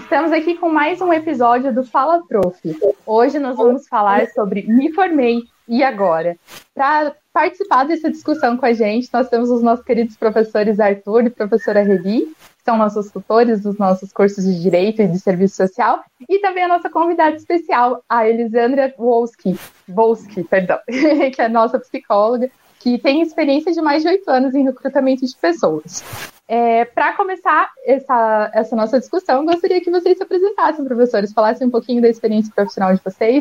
Estamos aqui com mais um episódio do Fala Prof. Hoje nós vamos falar sobre Me Formei, e agora? Para participar dessa discussão com a gente, nós temos os nossos queridos professores Arthur e professora Reli, que são nossos tutores dos nossos cursos de Direito e de Serviço Social, e também a nossa convidada especial, a Elisandra Wolski, que é nossa psicóloga, que tem experiência de mais de 8 anos em recrutamento de pessoas. Para começar essa nossa discussão, gostaria que vocês se apresentassem, professores, falassem um pouquinho da experiência profissional de vocês.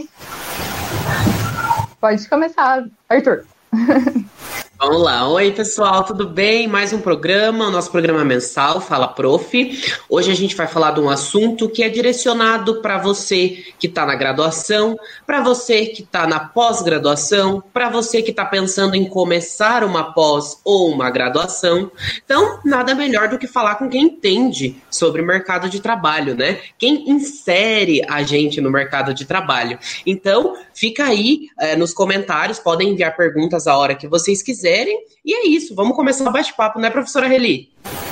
Pode começar, Arthur. Vamos lá. Oi, pessoal, tudo bem? Mais um programa, o nosso programa mensal, Fala Prof. Hoje a gente vai falar de um assunto que é direcionado para você que está na graduação, para você que está na pós-graduação, para você que está pensando em começar uma pós ou uma graduação. Então, nada melhor do que falar com quem entende sobre o mercado de trabalho, né? Quem insere a gente no mercado de trabalho. Então, fica aí nos comentários, podem enviar perguntas a hora que vocês quiserem. E é isso, vamos começar o bate-papo, né, professora Reli?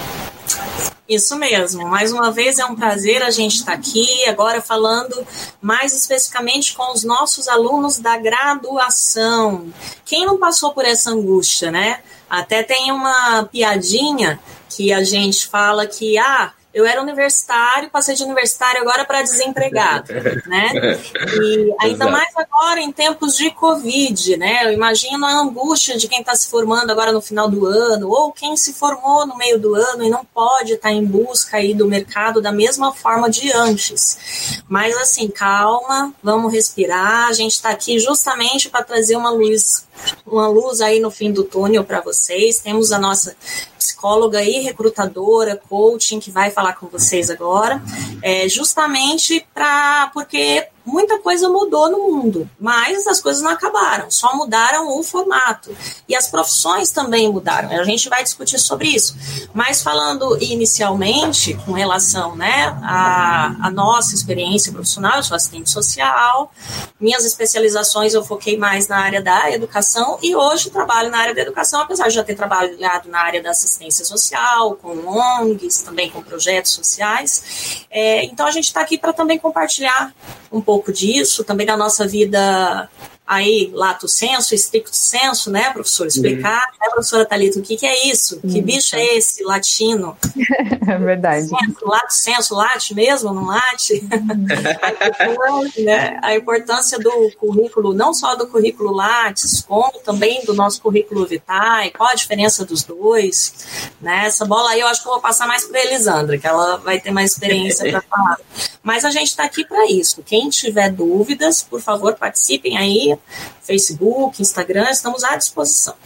Isso mesmo, mais uma vez é um prazer a gente estar aqui, agora falando mais especificamente com os nossos alunos da graduação. Quem não passou por essa angústia, né? Até tem uma piadinha que a gente fala que, eu era universitário, passei de universitário agora para desempregado, né? E ainda mais agora em tempos de Covid, né? Eu imagino a angústia de quem está se formando agora no final do ano, ou quem se formou no meio do ano e não pode estar em busca aí do mercado da mesma forma de antes. Mas assim, calma, vamos respirar, a gente está aqui justamente para trazer uma luz aí no fim do túnel para vocês. Temos a nossa psicóloga e recrutadora, coaching, que vai falar com vocês agora, justamente porque muita coisa mudou no mundo, mas as coisas não acabaram, só mudaram o formato. E as profissões também mudaram, a gente vai discutir sobre isso. Mas falando inicialmente, com relação, né, à nossa experiência profissional, eu sou assistente social, minhas especializações eu foquei mais na área da educação e hoje trabalho na área da educação, apesar de já ter trabalhado na área da assistência social, com ONGs, também com projetos sociais. Então a gente está aqui para também compartilhar um pouco disso, também da nossa vida aí, lato sensu, stricto sensu, né, professor? Explicar, né, professora Thalita, o que é isso? Que bicho é esse, latino? É verdade. Lato sensu, late mesmo, não late? Né? A importância do currículo, não só do currículo Lattes, como também do nosso currículo Vitae, qual a diferença dos dois, né? Essa bola aí eu acho que eu vou passar mais para a Elisandra, que ela vai ter mais experiência para falar. Mas a gente está aqui para isso. Quem tiver dúvidas, por favor, participem aí, Facebook, Instagram, estamos à disposição.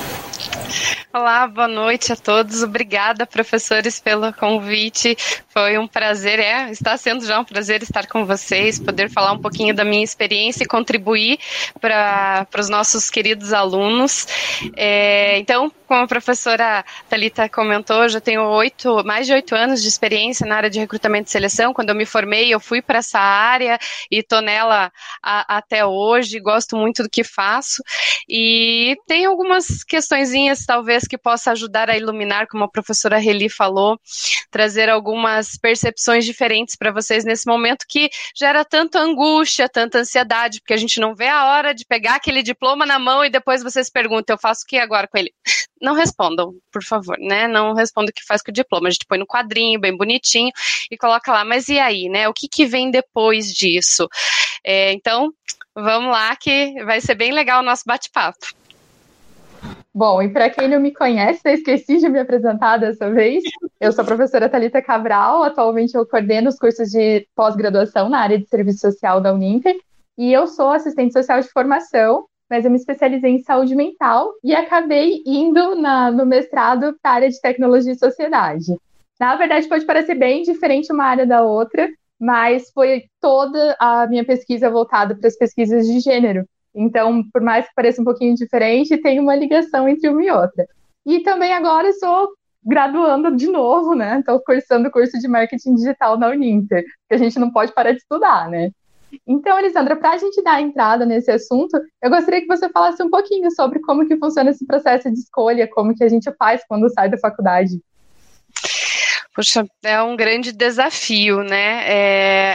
Olá, boa noite a todos. Obrigada, professores, pelo convite. Foi um prazer, está sendo já um prazer estar com vocês, poder falar um pouquinho da minha experiência e contribuir para os nossos queridos alunos. Então, como a professora Thalita comentou, eu já tenho mais de 8 anos de experiência na área de recrutamento e seleção. Quando eu me formei, eu fui para essa área e estou nela até hoje, gosto muito do que faço. E tem algumas questõezinhas, talvez, que possa ajudar a iluminar, como a professora Reli falou, trazer algumas percepções diferentes para vocês nesse momento que gera tanta angústia, tanta ansiedade, porque a gente não vê a hora de pegar aquele diploma na mão e depois vocês perguntam, eu faço o que agora com ele? Não respondam, por favor, né? Não respondam o que faz com o diploma. A gente põe no quadrinho, bem bonitinho, e coloca lá. Mas e aí, né? O que vem depois disso? Então, vamos lá que vai ser bem legal o nosso bate-papo. Bom, e para quem não me conhece, eu esqueci de me apresentar dessa vez. Eu sou a professora Thalita Cabral, atualmente eu coordeno os cursos de pós-graduação na área de serviço social da Uninter, e eu sou assistente social de formação, mas eu me especializei em saúde mental e acabei indo no mestrado para a área de tecnologia e sociedade. Na verdade, pode parecer bem diferente uma área da outra, mas foi toda a minha pesquisa voltada para as pesquisas de gênero. Então, por mais que pareça um pouquinho diferente, tem uma ligação entre uma e outra. E também agora estou graduando de novo, né? Estou cursando o curso de marketing digital na Uninter, que a gente não pode parar de estudar, né? Então, Elisandra, para a gente dar a entrada nesse assunto, eu gostaria que você falasse um pouquinho sobre como que funciona esse processo de escolha, como que a gente faz quando sai da faculdade. Puxa, é um grande desafio, né?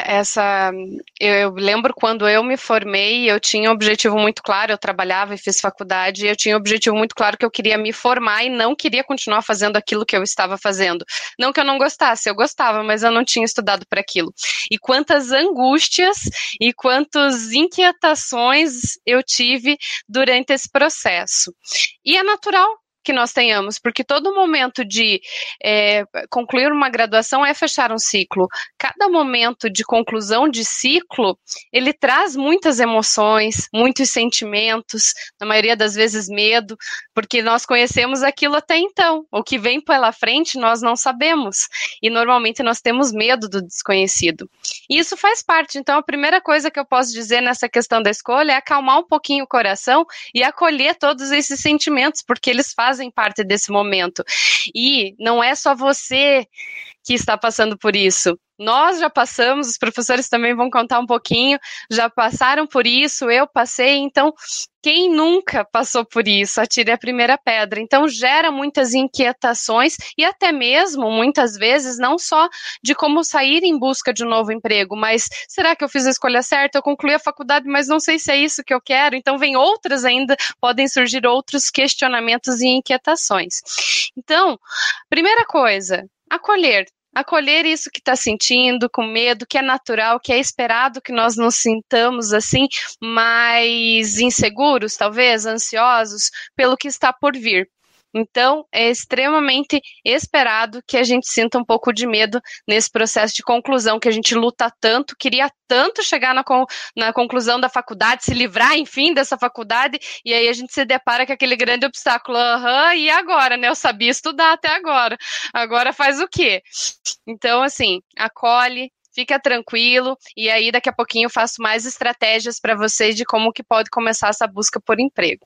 Eu lembro quando eu me formei, eu tinha um objetivo muito claro, eu trabalhava e fiz faculdade, e eu tinha um objetivo muito claro que eu queria me formar e não queria continuar fazendo aquilo que eu estava fazendo. Não que eu não gostasse, eu gostava, mas eu não tinha estudado para aquilo. E quantas angústias e quantas inquietações eu tive durante esse processo. E é natural que nós tenhamos, porque todo momento de concluir uma graduação é fechar um ciclo. Cada momento de conclusão de ciclo, ele traz muitas emoções, muitos sentimentos, na maioria das vezes medo, porque nós conhecemos aquilo até então. O que vem pela frente nós não sabemos, e normalmente nós temos medo do desconhecido. E isso faz parte. Então a primeira coisa que eu posso dizer nessa questão da escolha é acalmar um pouquinho o coração e acolher todos esses sentimentos, porque eles fazem parte desse momento. E não é só você que está passando por isso. Nós já passamos, os professores também vão contar um pouquinho, já passaram por isso, eu passei, então quem nunca passou por isso, atire a primeira pedra. Então gera muitas inquietações e até mesmo, muitas vezes, não só de como sair em busca de um novo emprego, mas será que eu fiz a escolha certa? Eu concluí a faculdade, mas não sei se é isso que eu quero. Então vem outras ainda, podem surgir outros questionamentos e inquietações. Então, primeira coisa, acolher isso que está sentindo, com medo, que é natural, que é esperado que nós nos sintamos assim, mais inseguros, talvez, ansiosos, pelo que está por vir. Então, é extremamente esperado que a gente sinta um pouco de medo nesse processo de conclusão, que a gente luta tanto, queria tanto chegar na conclusão da faculdade, se livrar, enfim, dessa faculdade, e aí a gente se depara com aquele grande obstáculo. E agora, né? Eu sabia estudar até agora faz o quê? Então, assim, acolhe, fica tranquilo, e aí daqui a pouquinho eu faço mais estratégias para vocês de como que pode começar essa busca por emprego.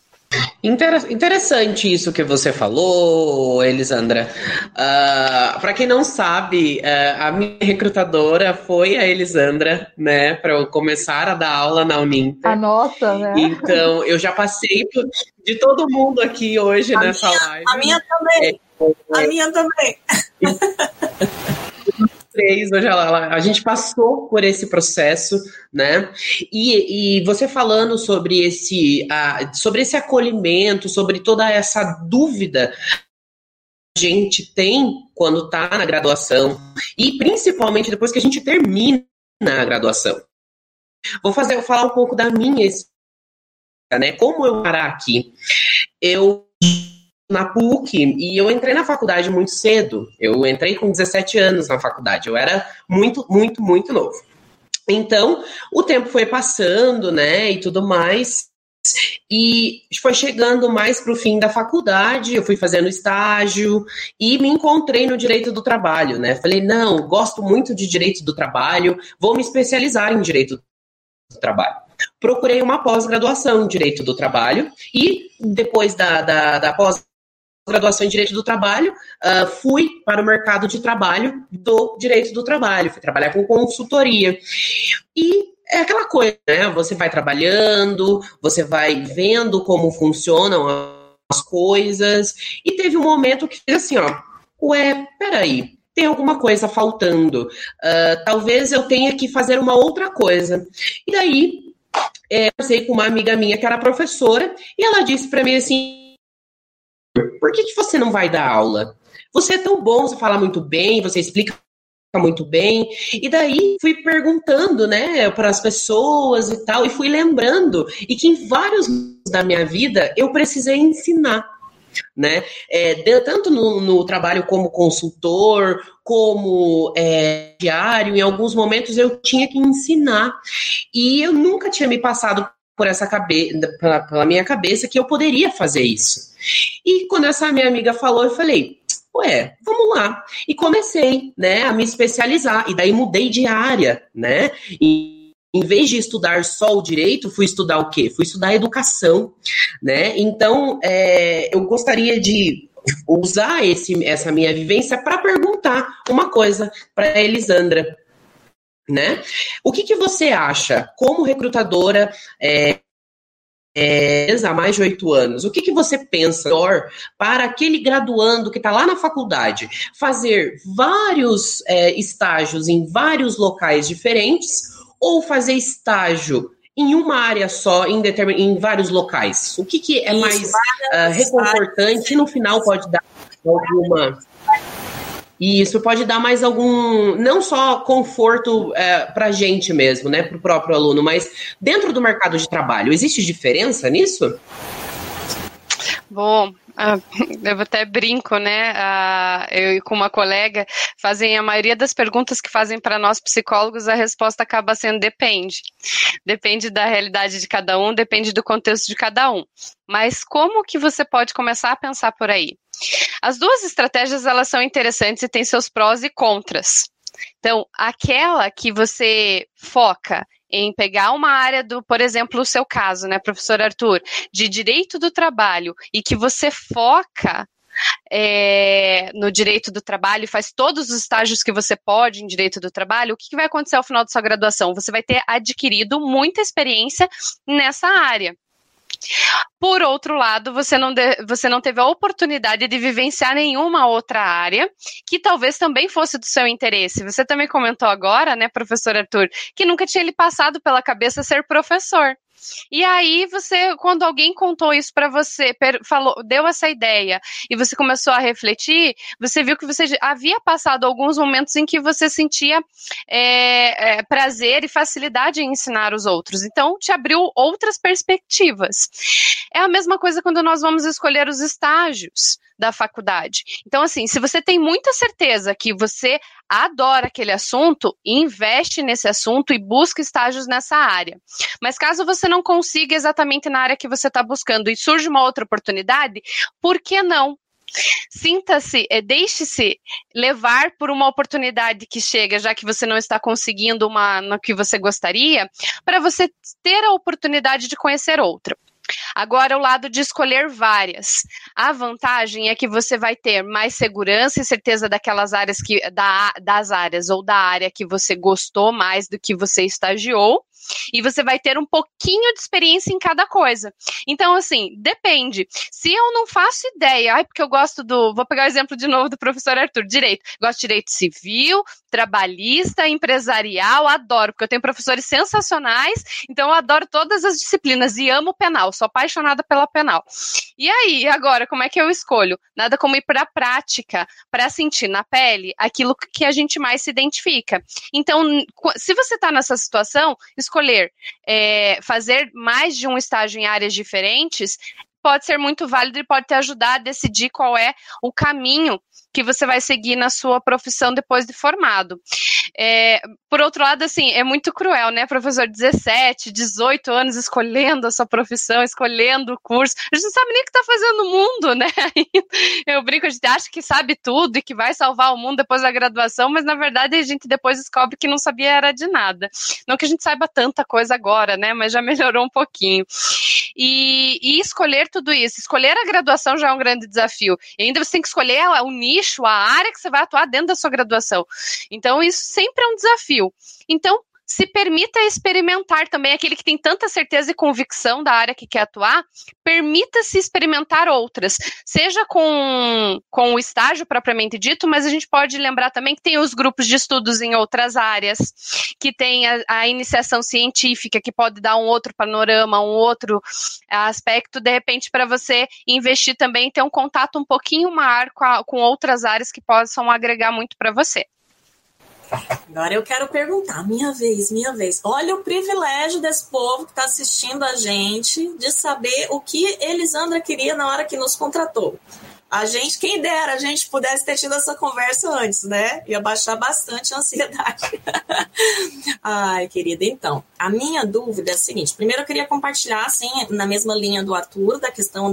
Interessante isso que você falou, Elisandra. Para quem não sabe, a minha recrutadora foi a Elisandra, né, para eu começar a dar aula na Uninter. A nossa, né? Então, eu já passei de todo mundo aqui hoje nessa live. A minha também. A minha também. Hoje a gente passou por esse processo, né? E você falando sobre esse acolhimento, sobre toda essa dúvida que a gente tem quando está na graduação e principalmente depois que a gente termina a graduação. Vou falar um pouco da minha experiência, né? Como eu parar aqui? Eu na PUC, e eu entrei na faculdade muito cedo. Eu entrei com 17 anos na faculdade. Eu era muito, muito, muito novo. Então, o tempo foi passando, né, e tudo mais. E foi chegando mais para o fim da faculdade, eu fui fazendo estágio e me encontrei no direito do trabalho, né? Falei, não, gosto muito de direito do trabalho, vou me especializar em direito do trabalho. Procurei uma pós-graduação em direito do trabalho e depois da pós-graduação em direito do trabalho, fui para o mercado de trabalho do direito do trabalho, fui trabalhar com consultoria. E é aquela coisa, né? Você vai trabalhando, você vai vendo como funcionam as coisas, e teve um momento que fiz assim, peraí, tem alguma coisa faltando, talvez eu tenha que fazer uma outra coisa. E daí, eu conversei com uma amiga minha que era professora, e ela disse para mim assim, por que você não vai dar aula? Você é tão bom, você fala muito bem, você explica muito bem, e daí fui perguntando, né, para as pessoas e tal, e fui lembrando, e que em vários da minha vida eu precisei ensinar, né, tanto no trabalho como consultor, como diário, em alguns momentos eu tinha que ensinar, e eu nunca tinha me passado por essa pela minha cabeça que eu poderia fazer isso. E quando essa minha amiga falou, eu falei, vamos lá. E comecei, né, a me especializar. E daí mudei de área, né? E em vez de estudar só o direito, fui estudar o quê? Fui estudar educação, né? Então, eu gostaria de usar essa minha vivência para perguntar uma coisa para a Elisandra, né? O que você acha, como recrutadora, há mais de 8 anos, o que você pensa melhor para aquele graduando que está lá na faculdade fazer vários estágios em vários locais diferentes ou fazer estágio em uma área só, em vários locais? O que é mais reconfortante e no final pode dar alguma... E isso pode dar mais algum, não só conforto para a gente mesmo, né, para o próprio aluno, mas dentro do mercado de trabalho, existe diferença nisso? Bom, eu até brinco, né? Eu e com uma colega fazem a maioria das perguntas que fazem para nós psicólogos, a resposta acaba sendo depende. Depende da realidade de cada um, depende do contexto de cada um. Mas como que você pode começar a pensar por aí? As duas estratégias, elas são interessantes e têm seus prós e contras. Então, aquela que você foca em pegar uma área do, por exemplo, o seu caso, né, professor Arthur, de direito do trabalho, e que você foca no direito do trabalho e faz todos os estágios que você pode em direito do trabalho, o que vai acontecer ao final da sua graduação? Você vai ter adquirido muita experiência nessa área. Por outro lado, você não teve a oportunidade de vivenciar nenhuma outra área que talvez também fosse do seu interesse. Você também comentou agora, né, professor Arthur, que nunca tinha lhe passado pela cabeça ser professor. E aí quando alguém contou isso para você, deu essa ideia e você começou a refletir, você viu que você havia passado alguns momentos em que você sentia prazer e facilidade em ensinar os outros. Então, te abriu outras perspectivas. É a mesma coisa quando nós vamos escolher os estágios da faculdade. Então, assim, se você tem muita certeza que você adora aquele assunto, investe nesse assunto e busca estágios nessa área. Mas caso você não consiga exatamente na área que você está buscando e surge uma outra oportunidade, por que não? Sinta-se, deixe-se levar por uma oportunidade que chega, já que você não está conseguindo no que você gostaria, para você ter a oportunidade de conhecer outra. Agora, o lado de escolher várias. A vantagem é que você vai ter mais segurança e certeza daquelas áreas das áreas ou da área que você gostou mais do que você estagiou. E você vai ter um pouquinho de experiência em cada coisa. Então, assim, depende. Se eu não faço ideia, porque eu gosto vou pegar o exemplo de novo do professor Arthur, direito. Gosto de direito civil, trabalhista, empresarial, adoro, porque eu tenho professores sensacionais, então eu adoro todas as disciplinas e amo penal, sou apaixonada pela penal. E aí, agora, como é que eu escolho? Nada como ir para a prática, para sentir na pele aquilo que a gente mais se identifica. Então, se você está nessa situação, escolher fazer mais de um estágio em áreas diferentes pode ser muito válido e pode te ajudar a decidir qual é o caminho que você vai seguir na sua profissão depois de formado. Por outro lado, assim, é muito cruel, né, professor? 17, 18 anos escolhendo a sua profissão, escolhendo o curso. A gente não sabe nem o que está fazendo no mundo, né? Eu brinco, a gente acha que sabe tudo e que vai salvar o mundo depois da graduação, mas na verdade a gente depois descobre que não sabia era de nada. Não que a gente saiba tanta coisa agora, né? Mas já melhorou um pouquinho. E escolher tudo isso, escolher a graduação já é um grande desafio. E ainda você tem que escolher o nicho, a área que você vai atuar dentro da sua graduação. Então, isso sempre é um desafio. Então, se permita experimentar também, aquele que tem tanta certeza e convicção da área que quer atuar, permita-se experimentar outras, seja com o estágio propriamente dito, mas a gente pode lembrar também que tem os grupos de estudos em outras áreas, que tem a iniciação científica, que pode dar um outro panorama, um outro aspecto, de repente, para você investir também, ter um contato um pouquinho maior com outras áreas que possam agregar muito para você. Agora eu quero perguntar, minha vez. Olha o privilégio desse povo que está assistindo a gente de saber o que Elisandra queria na hora que nos contratou. Quem dera a gente pudesse ter tido essa conversa antes, né? Ia baixar bastante a ansiedade. Ai, querida, então, a minha dúvida é a seguinte. Primeiro eu queria compartilhar, assim, na mesma linha do Arthur, da questão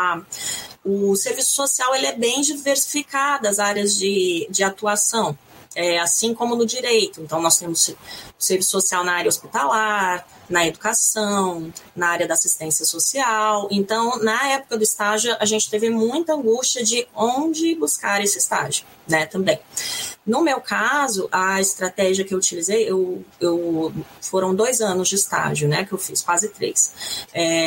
o serviço social, ele é bem diversificado, as áreas de atuação. Assim como no direito. Então, nós temos o serviço social na área hospitalar, na educação, na área da assistência social. Então, na época do estágio, a gente teve muita angústia de onde buscar esse estágio, né, também. No meu caso, a estratégia que eu utilizei, foram 2 anos de estágio, né, que eu fiz, quase 3.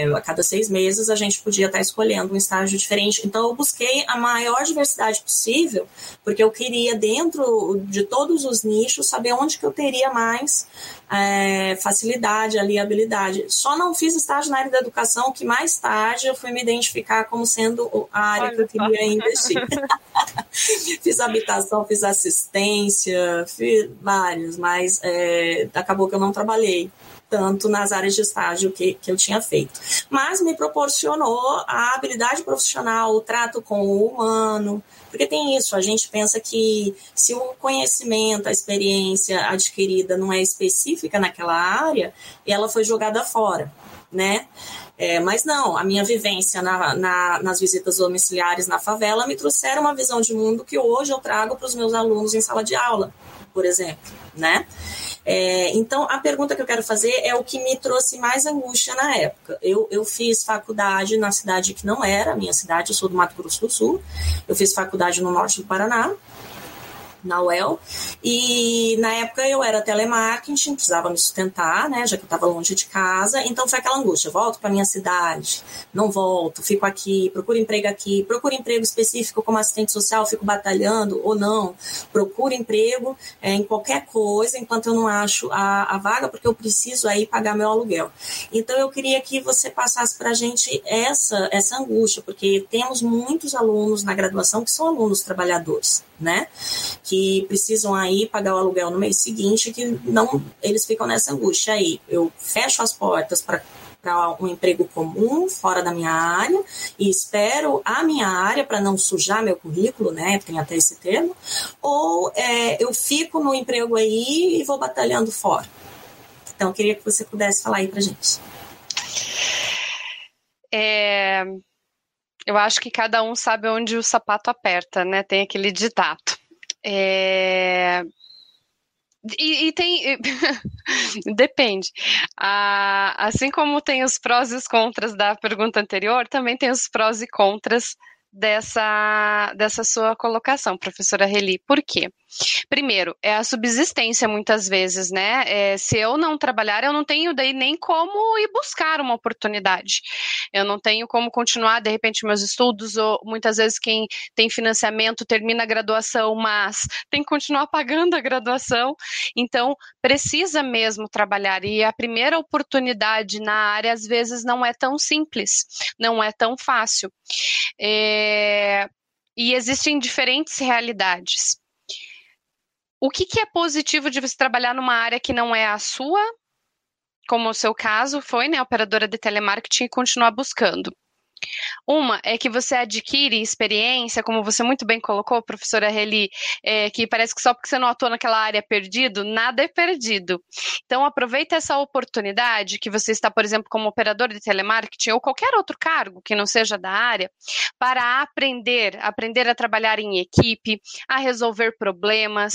A cada 6 meses a gente podia estar escolhendo um estágio diferente. Então eu busquei a maior diversidade possível, porque eu queria, dentro de todos os nichos, saber onde que eu teria mais facilidade, ali, habilidade. Só não fiz estágio na área da educação, que mais tarde eu fui me identificar como sendo a área que eu queria investir. Fiz habitação, fiz assistência, fiz vários, mas acabou que eu não trabalhei tanto nas áreas de estágio que eu tinha feito. Mas me proporcionou a habilidade profissional, o trato com o humano, porque tem isso, a gente pensa que se o conhecimento, a experiência adquirida não é específica naquela área, ela foi jogada fora, né? Mas não, a minha vivência nas visitas domiciliares na favela me trouxeram uma visão de mundo que hoje eu trago para os meus alunos em sala de aula, por exemplo, né? Então, a pergunta que eu quero fazer é o que me trouxe mais angústia na época. Eu fiz faculdade na cidade que não era a minha cidade, eu sou do Mato Grosso do Sul, eu fiz faculdade no norte do Paraná, na UEL, e na época eu era telemarketing, precisava me sustentar, né, já que eu estava longe de casa, então foi aquela angústia, volto para minha cidade, não volto, fico aqui, procuro emprego específico como assistente social, fico batalhando ou não, procuro emprego em qualquer coisa, enquanto eu não acho a vaga, porque eu preciso aí pagar meu aluguel. Então eu queria que você passasse para a gente essa angústia, porque temos muitos alunos na graduação que são alunos trabalhadores, né, que precisam aí pagar o aluguel no mês seguinte, que não, eles ficam nessa angústia aí. Eu fecho as portas para um emprego comum, fora da minha área, e espero a minha área para não sujar meu currículo, né, tem até esse termo, ou eu fico no emprego aí e vou batalhando fora. Então, eu queria que você pudesse falar aí para gente. Eu acho que cada um sabe onde o sapato aperta, né? Tem aquele ditado. E tem... Depende. Assim como tem os prós e os contras da pergunta anterior, também tem os prós e contras dessa sua colocação, professora Heli. Por quê? Primeiro, é a subsistência muitas vezes, né? Se eu não trabalhar, eu não tenho daí nem como ir buscar uma oportunidade. Eu não tenho como continuar, de repente, meus estudos, ou muitas vezes quem tem financiamento termina a graduação, mas tem que continuar pagando a graduação. Então, precisa mesmo trabalhar. E a primeira oportunidade na área, às vezes, não é tão simples, não é tão fácil. E existem diferentes realidades. O que é positivo de você trabalhar numa área que não é a sua, como o seu caso foi, né, operadora de telemarketing, e continuar buscando? Uma é que você adquire experiência, como você muito bem colocou, professora Heli, que parece que só porque você não atua naquela área é perdido, nada é perdido. Então, aproveita essa oportunidade que você está, por exemplo, como operador de telemarketing ou qualquer outro cargo que não seja da área, para aprender a trabalhar em equipe, a resolver problemas,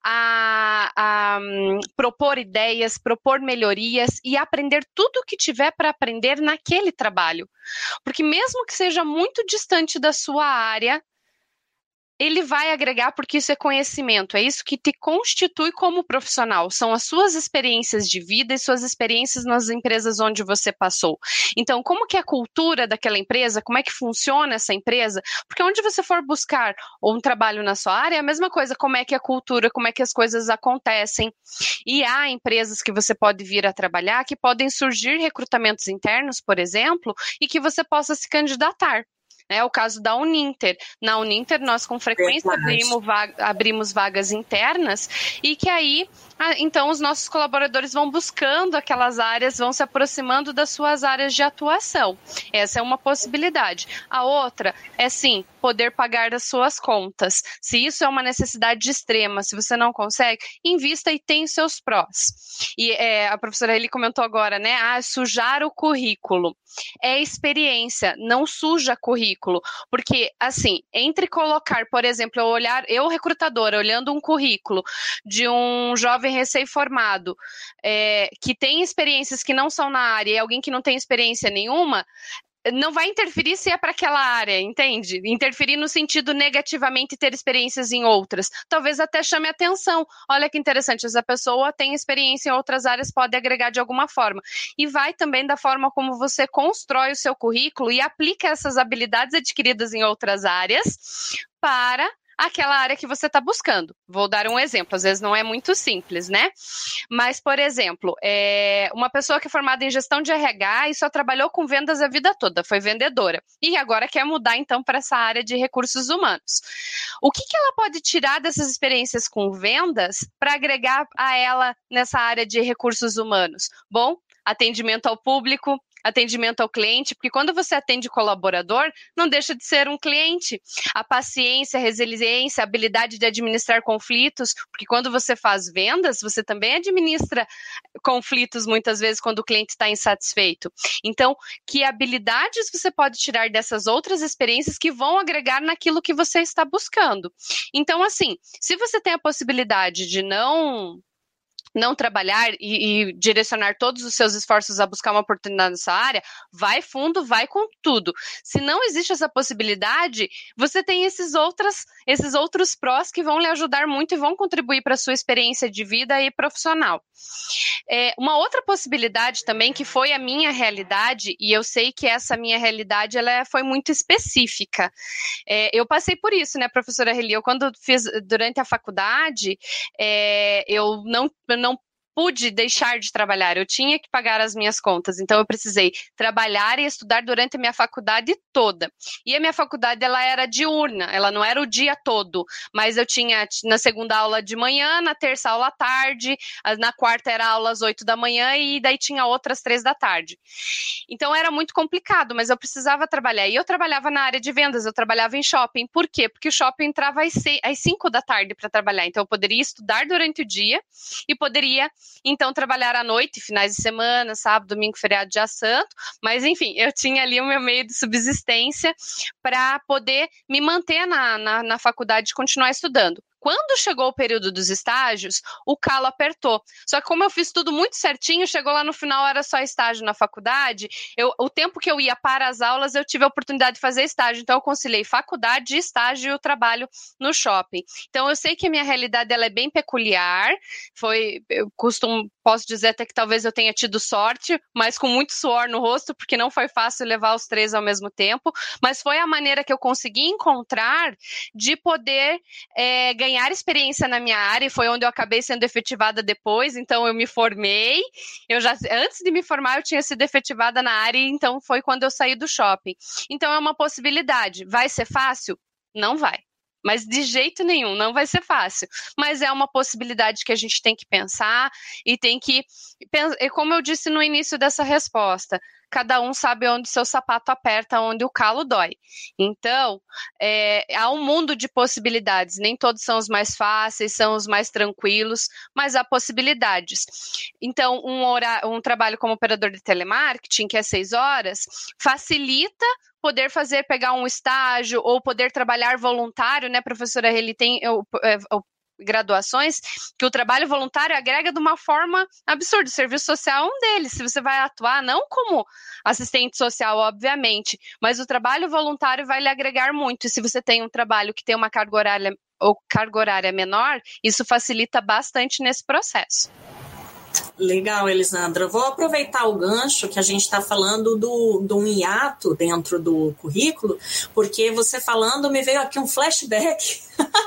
a propor ideias, propor melhorias e aprender tudo o que tiver para aprender naquele trabalho. Porque mesmo que seja muito distante da sua área, ele vai agregar, porque isso é conhecimento, é isso que te constitui como profissional, são as suas experiências de vida e suas experiências nas empresas onde você passou. Então, como que é a cultura daquela empresa, como é que funciona essa empresa? Porque onde você for buscar um trabalho na sua área, é a mesma coisa, como é que é a cultura, como é que as coisas acontecem. E há empresas que você pode vir a trabalhar, que podem surgir recrutamentos internos, por exemplo, e que você possa se candidatar. É o caso da Uninter. Na Uninter, nós com frequência abrimos vagas internas e que aí, então, os nossos colaboradores vão buscando aquelas áreas, vão se aproximando das suas áreas de atuação. Essa é uma possibilidade. A outra é, sim, poder pagar as suas contas. Se isso é uma necessidade extrema, se você não consegue, invista e tem seus prós. E a professora Eli comentou agora, né? Sujar o currículo. É experiência, não suja currículo. Porque, assim, entre colocar, por exemplo, eu recrutadora, olhando um currículo de um jovem recém-formado que tem experiências que não são na área e alguém que não tem experiência nenhuma, não vai interferir se é para aquela área, entende? Interferir no sentido negativamente ter experiências em outras. Talvez até chame atenção. Olha que interessante, essa pessoa tem experiência em outras áreas, pode agregar de alguma forma. E vai também da forma como você constrói o seu currículo e aplica essas habilidades adquiridas em outras áreas para aquela área que você está buscando. Vou dar um exemplo, às vezes não é muito simples, né? Mas, por exemplo, uma pessoa que é formada em gestão de RH e só trabalhou com vendas a vida toda, foi vendedora, e agora quer mudar, então, para essa área de recursos humanos. O que ela pode tirar dessas experiências com vendas para agregar a ela nessa área de recursos humanos? Bom, atendimento ao público, atendimento ao cliente, porque quando você atende colaborador, não deixa de ser um cliente. A paciência, a resiliência, a habilidade de administrar conflitos, porque quando você faz vendas, você também administra conflitos muitas vezes quando o cliente está insatisfeito. Então, que habilidades você pode tirar dessas outras experiências que vão agregar naquilo que você está buscando? Então, assim, se você tem a possibilidade de não trabalhar e direcionar todos os seus esforços a buscar uma oportunidade nessa área, vai fundo, vai com tudo. Se não existe essa possibilidade, você tem esses outros prós que vão lhe ajudar muito e vão contribuir para a sua experiência de vida e profissional. Uma outra possibilidade também, que foi a minha realidade, e eu sei que essa minha realidade ela foi muito específica. Eu passei por isso, né, professora Heli? Eu, quando fiz durante a faculdade, eu não pude deixar de trabalhar, eu tinha que pagar as minhas contas, então eu precisei trabalhar e estudar durante a minha faculdade toda. E a minha faculdade, ela era diurna, ela não era o dia todo, mas eu tinha na segunda aula de manhã, na terça aula à tarde, na quarta era aula às 8 da manhã e daí tinha outras 3 da tarde. Então era muito complicado, mas eu precisava trabalhar. E eu trabalhava na área de vendas, eu trabalhava em shopping. Por quê? Porque o shopping entrava às 5 da tarde para trabalhar, então eu poderia estudar durante o dia e poderia então trabalhar à noite, finais de semana, sábado, domingo, feriado, dia santo, mas enfim, eu tinha ali o meu meio de subsistência para poder me manter na faculdade e continuar estudando. Quando chegou o período dos estágios, o calo apertou. Só que como eu fiz tudo muito certinho, chegou lá no final, era só estágio na faculdade, o tempo que eu ia para as aulas, eu tive a oportunidade de fazer estágio. Então eu conciliei faculdade, estágio e o trabalho no shopping. Então eu sei que a minha realidade ela é bem peculiar, posso dizer até que talvez eu tenha tido sorte, mas com muito suor no rosto, porque não foi fácil levar os 3 ao mesmo tempo, mas foi a maneira que eu consegui encontrar de poder ganhar experiência na minha área, e foi onde eu acabei sendo efetivada depois. Então eu me formei, antes de me formar eu tinha sido efetivada na área, então foi quando eu saí do shopping. Então é uma possibilidade. Vai ser fácil? Não vai. Mas de jeito nenhum, não vai ser fácil. Mas é uma possibilidade que a gente tem que pensar e tem que... Como eu disse no início dessa resposta, cada um sabe onde seu sapato aperta, onde o calo dói. Então, há um mundo de possibilidades. Nem todos são os mais fáceis, são os mais tranquilos, mas há possibilidades. Então, um trabalho como operador de telemarketing, que é 6 horas, facilita poder pegar um estágio ou poder trabalhar voluntário, né, professora? Ele tem graduações que o trabalho voluntário agrega de uma forma absurda. O serviço social é um deles. Se você vai atuar, não como assistente social, obviamente, mas o trabalho voluntário vai lhe agregar muito. E se você tem um trabalho que tem uma carga horária menor, isso facilita bastante nesse processo. Legal, Elisandra. Vou aproveitar o gancho que a gente está falando de um hiato dentro do currículo, porque você falando me veio aqui um flashback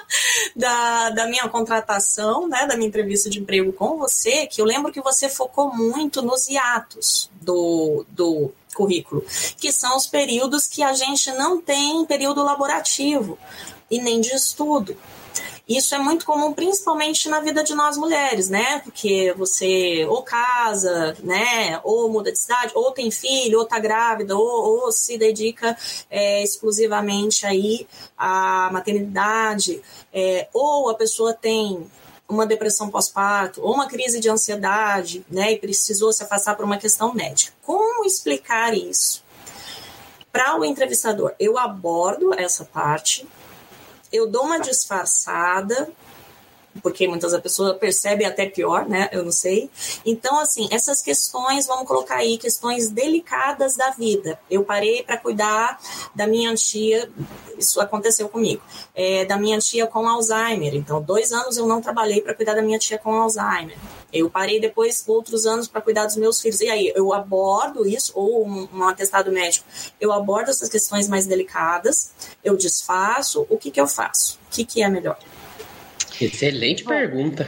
da minha contratação, né, da minha entrevista de emprego com você, que eu lembro que você focou muito nos hiatos do currículo, que são os períodos que a gente não tem período laborativo e nem de estudo. Isso é muito comum, principalmente na vida de nós mulheres, né? Porque você ou casa, né? Ou muda de cidade, ou tem filho, ou tá grávida, ou se dedica exclusivamente aí à maternidade, ou a pessoa tem uma depressão pós-parto, ou uma crise de ansiedade, né? E precisou se afastar por uma questão médica. Como explicar isso? Para o entrevistador, eu abordo essa parte, eu dou uma disfarçada, porque muitas pessoas percebem até pior, né? Eu não sei. Então, assim, essas questões, vamos colocar aí, questões delicadas da vida. Eu parei para cuidar da minha tia, isso aconteceu comigo, da minha tia com Alzheimer. Então, 2 anos eu não trabalhei para cuidar da minha tia com Alzheimer. Eu parei depois outros anos para cuidar dos meus filhos. E aí, eu abordo isso, ou um atestado médico, eu abordo essas questões mais delicadas, eu desfaço, o que eu faço? O que é melhor? Excelente pergunta.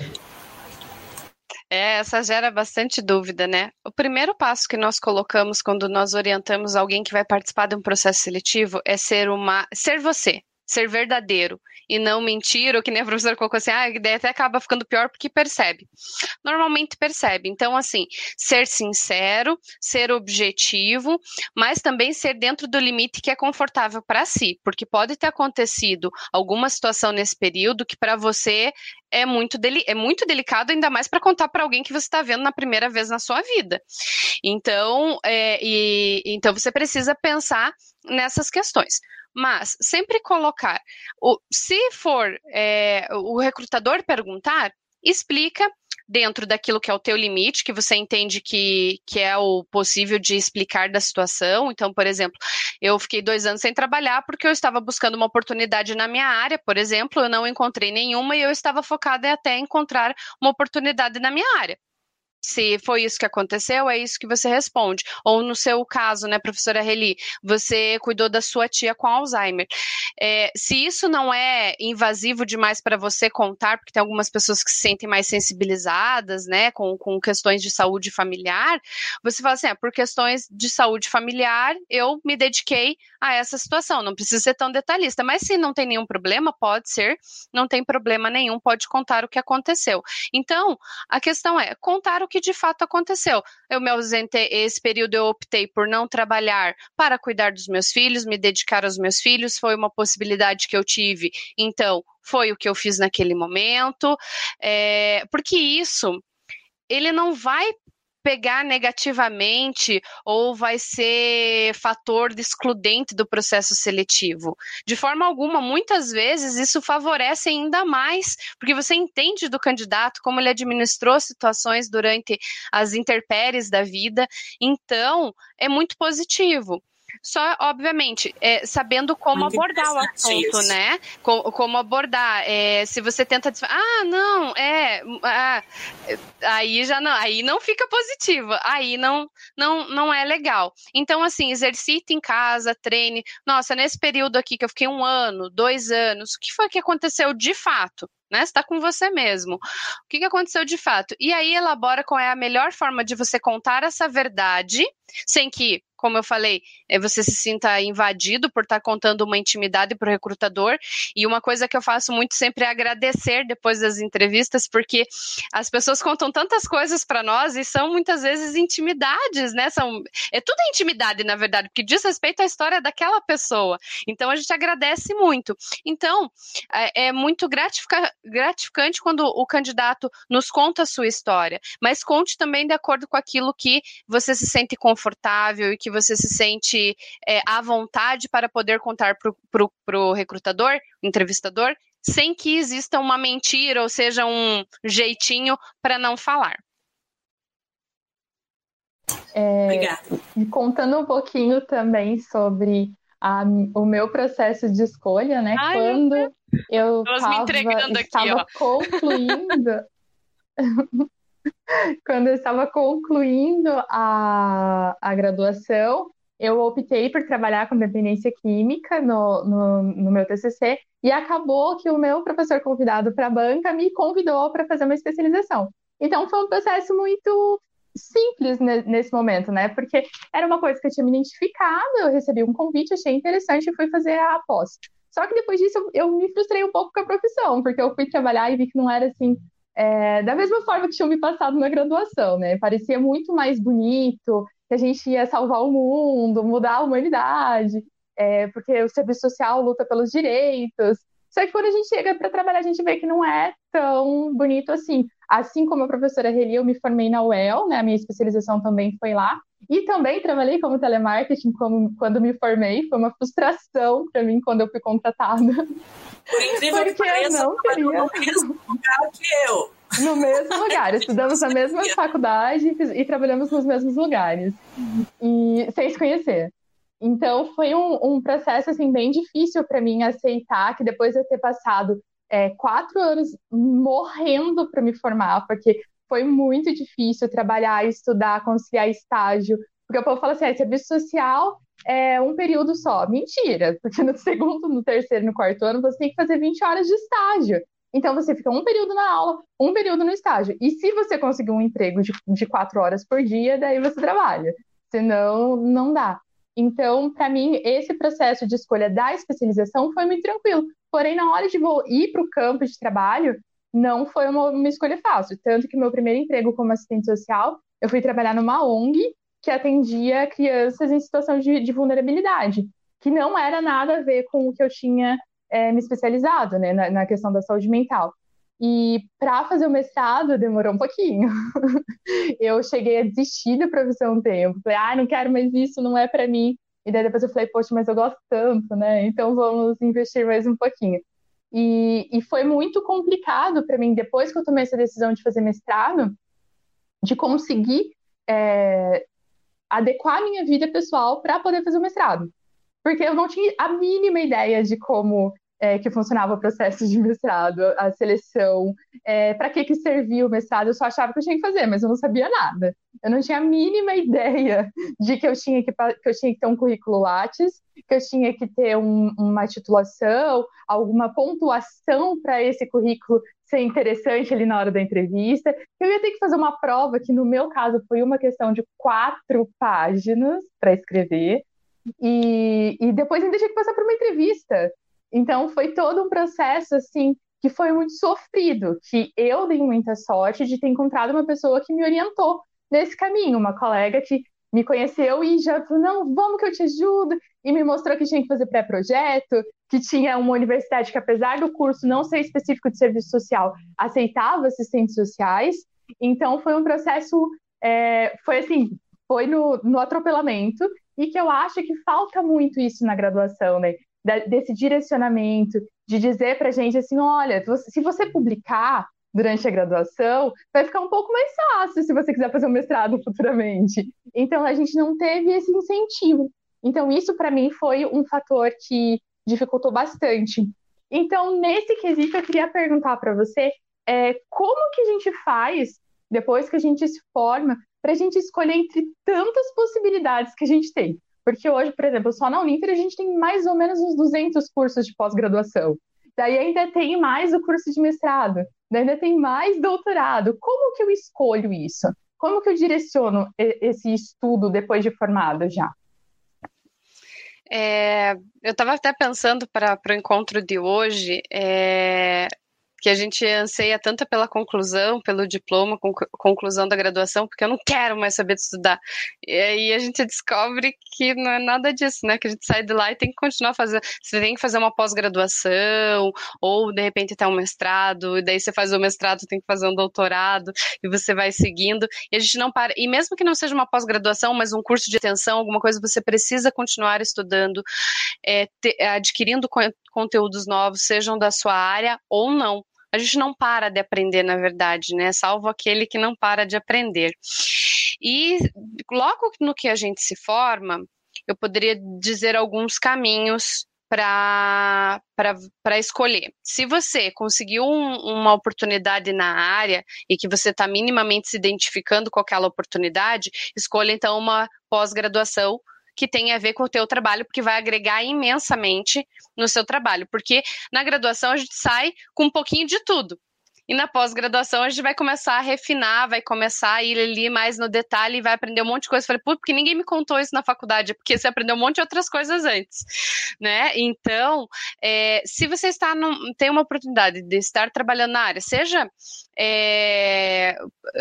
Essa gera bastante dúvida, né? O primeiro passo que nós colocamos quando nós orientamos alguém que vai participar de um processo seletivo é ser você, ser verdadeiro e não mentir, ou que nem a professora colocou assim, daí até acaba ficando pior porque percebe. Normalmente percebe. Então, assim, ser sincero, ser objetivo, mas também ser dentro do limite que é confortável para si, porque pode ter acontecido alguma situação nesse período que para você é muito delicado, ainda mais para contar para alguém que você está vendo na primeira vez na sua vida. Então, então você precisa pensar nessas questões. Mas sempre colocar, se for o recrutador perguntar, explica dentro daquilo que é o teu limite, que você entende que é o possível de explicar da situação. Então, por exemplo, eu fiquei 2 anos sem trabalhar porque eu estava buscando uma oportunidade na minha área, por exemplo, eu não encontrei nenhuma e eu estava focada em até encontrar uma oportunidade na minha área. Se foi isso que aconteceu, é isso que você responde. Ou no seu caso, né, professora Reli, você cuidou da sua tia com Alzheimer. Se isso não é invasivo demais para você contar, porque tem algumas pessoas que se sentem mais sensibilizadas, né, com questões de saúde familiar, você fala assim, por questões de saúde familiar, eu me dediquei a essa situação. Não precisa ser tão detalhista, mas se não tem nenhum problema, pode ser, não tem problema nenhum, pode contar o que aconteceu. Então, a questão é contar o que de fato aconteceu. Eu me ausentei, esse período eu optei por não trabalhar para cuidar dos meus filhos, me dedicar aos meus filhos, foi uma possibilidade que eu tive, então foi o que eu fiz naquele momento, porque isso, ele não vai pegar negativamente ou vai ser fator excludente do processo seletivo. De forma alguma, muitas vezes isso favorece ainda mais, porque você entende do candidato como ele administrou situações durante as intempéries da vida, então é muito positivo. Só, obviamente, sabendo como muito abordar o assunto, isso, né? Como abordar. Se você tenta dizer, não, aí já não, aí não fica positivo, aí não é legal. Então, assim, exercite em casa, treine. Nossa, nesse período aqui que eu fiquei 1 ano, 2 anos, o que foi que aconteceu de fato? Né? Você está com você mesmo. O que aconteceu de fato? E aí elabora qual é a melhor forma de você contar essa verdade, sem que, como eu falei, você se sinta invadido por estar contando uma intimidade para o recrutador. E uma coisa que eu faço muito sempre é agradecer depois das entrevistas, porque as pessoas contam tantas coisas para nós e são muitas vezes intimidades, né? É tudo intimidade, na verdade, porque diz respeito à história daquela pessoa. Então a gente agradece muito. Então, é muito gratificante quando o candidato nos conta a sua história, mas conte também de acordo com aquilo que você se sente confortável e que você se sente à vontade para poder contar para o recrutador, entrevistador, sem que exista uma mentira ou seja um jeitinho para não falar. Obrigada. E contando um pouquinho também sobre o meu processo de escolha, né? Quando eu estava concluindo... Quando eu estava concluindo a graduação, eu optei por trabalhar com dependência química no meu TCC e acabou que o meu professor convidado para a banca me convidou para fazer uma especialização. Então, foi um processo muito simples nesse momento, né? Porque era uma coisa que eu tinha me identificado, eu recebi um convite, achei interessante e fui fazer a pós. Só que depois disso, eu me frustrei um pouco com a profissão, porque eu fui trabalhar e vi que não era assim... da mesma forma que tinham me passado na graduação, né? Parecia muito mais bonito, que a gente ia salvar o mundo, mudar a humanidade, porque o serviço social luta pelos direitos. Só que quando a gente chega para trabalhar, a gente vê que não é tão bonito assim. Assim como a professora Reli, eu me formei na UEL, né? A minha especialização também foi lá. E também trabalhei como telemarketing quando me formei. Foi uma frustração para mim quando eu fui contratada. Por incrível que pareça, eu não queria. No mesmo lugar que eu. No mesmo lugar. Estudamos na mesma faculdade e trabalhamos nos mesmos lugares. E sem se conhecer. Então, foi um processo assim, bem difícil para mim aceitar que depois de eu ter passado 4 anos morrendo para me formar, porque foi muito difícil trabalhar, estudar, conciliar estágio. Porque o povo fala assim, serviço social é um período só. Mentira, porque no segundo, no terceiro, no quarto ano, você tem que fazer 20 horas de estágio. Então, você fica um período na aula, um período no estágio. E se você conseguir um emprego de 4 horas por dia, daí você trabalha. Senão, não dá. Então, para mim, esse processo de escolha da especialização foi muito tranquilo. Porém, na hora de ir para o campo de trabalho, não foi uma escolha fácil. Tanto que meu primeiro emprego como assistente social, eu fui trabalhar numa ONG que atendia crianças em situação de vulnerabilidade, que não era nada a ver com o que eu tinha me especializado, né, na questão da saúde mental. E para fazer o mestrado demorou um pouquinho. Eu cheguei a desistir da profissão um tempo. Falei, não quero mais isso, não é para mim. E daí depois eu falei, poxa, mas eu gosto tanto, né? Então vamos investir mais um pouquinho. E foi muito complicado para mim, depois que eu tomei essa decisão de fazer mestrado, de conseguir adequar a minha vida pessoal para poder fazer o mestrado. Porque eu não tinha a mínima ideia de como que funcionava o processo de mestrado, a seleção, para que servia o mestrado. Eu só achava que eu tinha que fazer, mas eu não sabia nada. Eu não tinha a mínima ideia de que eu tinha que ter um currículo Lattes, que eu tinha que ter uma titulação, alguma pontuação para esse currículo ser interessante ali na hora da entrevista. Eu ia ter que fazer uma prova que, no meu caso, foi uma questão de 4 páginas para escrever. E depois ainda tinha que passar por uma entrevista. Então, foi todo um processo, assim, que foi muito sofrido, que eu dei muita sorte de ter encontrado uma pessoa que me orientou nesse caminho, uma colega que me conheceu e já falou, não, vamos que eu te ajudo, e me mostrou que tinha que fazer pré-projeto, que tinha uma universidade que, apesar do curso não ser específico de serviço social, aceitava assistentes sociais. Então, foi um processo, foi no atropelamento, e que eu acho que falta muito isso na graduação, né? Desse direcionamento, de dizer pra gente assim, olha, se você publicar durante a graduação, vai ficar um pouco mais fácil se você quiser fazer um mestrado futuramente. Então, a gente não teve esse incentivo. Então, isso para mim foi um fator que dificultou bastante. Então, nesse quesito, eu queria perguntar para você, como que a gente faz, depois que a gente se forma, para a gente escolher entre tantas possibilidades que a gente tem? Porque hoje, por exemplo, só na Uninter a gente tem mais ou menos uns 200 cursos de pós-graduação. Daí ainda tem mais o curso de mestrado, daí ainda tem mais doutorado. Como que eu escolho isso? Como que eu direciono esse estudo depois de formado já? Eu estava até pensando para o encontro de hoje, que a gente anseia tanto pela conclusão, pelo diploma, conclusão da graduação, porque eu não quero mais saber de estudar. E aí a gente descobre que não é nada disso, né? Que a gente sai de lá e tem que continuar fazendo. Você tem que fazer uma pós-graduação, ou de repente até um mestrado, e daí você faz o mestrado, tem que fazer um doutorado, e você vai seguindo, e a gente não para. E mesmo que não seja uma pós-graduação, mas um curso de extensão, alguma coisa, você precisa continuar estudando, adquirindo conteúdos novos, sejam da sua área ou não. A gente não para de aprender, na verdade, né? Salvo aquele que não para de aprender. E logo no que a gente se forma, eu poderia dizer alguns caminhos para escolher. Se você conseguiu uma oportunidade na área e que você está minimamente se identificando com aquela oportunidade, escolha então uma pós-graduação que tem a ver com o teu trabalho, porque vai agregar imensamente no seu trabalho, porque na graduação a gente sai com um pouquinho de tudo, e na pós-graduação a gente vai começar a refinar, vai começar a ir ali mais no detalhe e vai aprender um monte de coisa. Eu falei, porque ninguém me contou isso na faculdade, porque você aprendeu um monte de outras coisas antes, né? Então, se você tem uma oportunidade de estar trabalhando na área, seja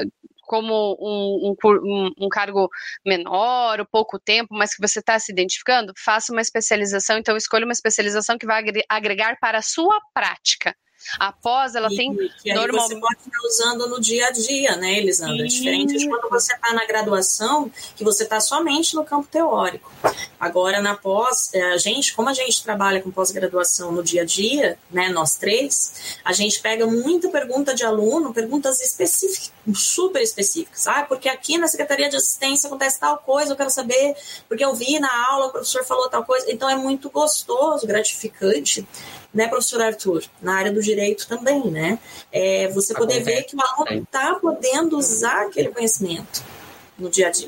como um cargo menor, ou pouco tempo, mas que você está se identificando, faça uma especialização. Então, escolha uma especialização que vai agregar para a sua prática. Após, ela tem normalmente... Você pode estar usando no dia a dia, né, Elisandra? Diferente de quando você está na graduação, que você está somente no campo teórico. Agora, na pós, como a gente trabalha com pós-graduação no dia a dia, né, nós três, a gente pega muita pergunta de aluno, perguntas específicas, super específicas. Porque aqui na Secretaria de Assistência acontece tal coisa, eu quero saber, porque eu vi na aula, o professor falou tal coisa. Então, é muito gostoso, gratificante, né, professor Arthur, na área do direito também, né? Você poder ver que o aluno está podendo usar aquele conhecimento no dia a dia.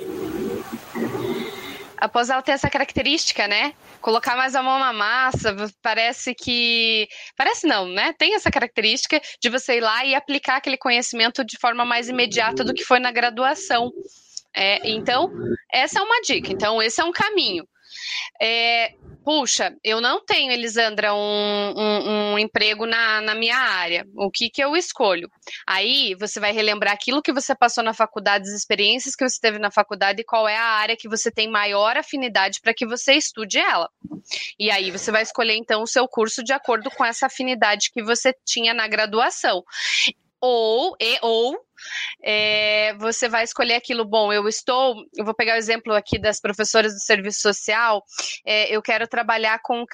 Após ela ter essa característica, né? Colocar mais a mão na massa, parece não, né? Tem essa característica de você ir lá e aplicar aquele conhecimento de forma mais imediata do que foi na graduação. Então, essa é uma dica. Então, esse é um caminho. Puxa, eu não tenho, Elisandra, um emprego na minha área. O que eu escolho? Aí você vai relembrar aquilo que você passou na faculdade, as experiências que você teve na faculdade e qual é a área que você tem maior afinidade para que você estude ela. E aí você vai escolher, então, o seu curso de acordo com essa afinidade que você tinha na graduação. Ou você vai escolher aquilo, eu vou pegar o exemplo aqui das professoras do serviço social, eu quero trabalhar com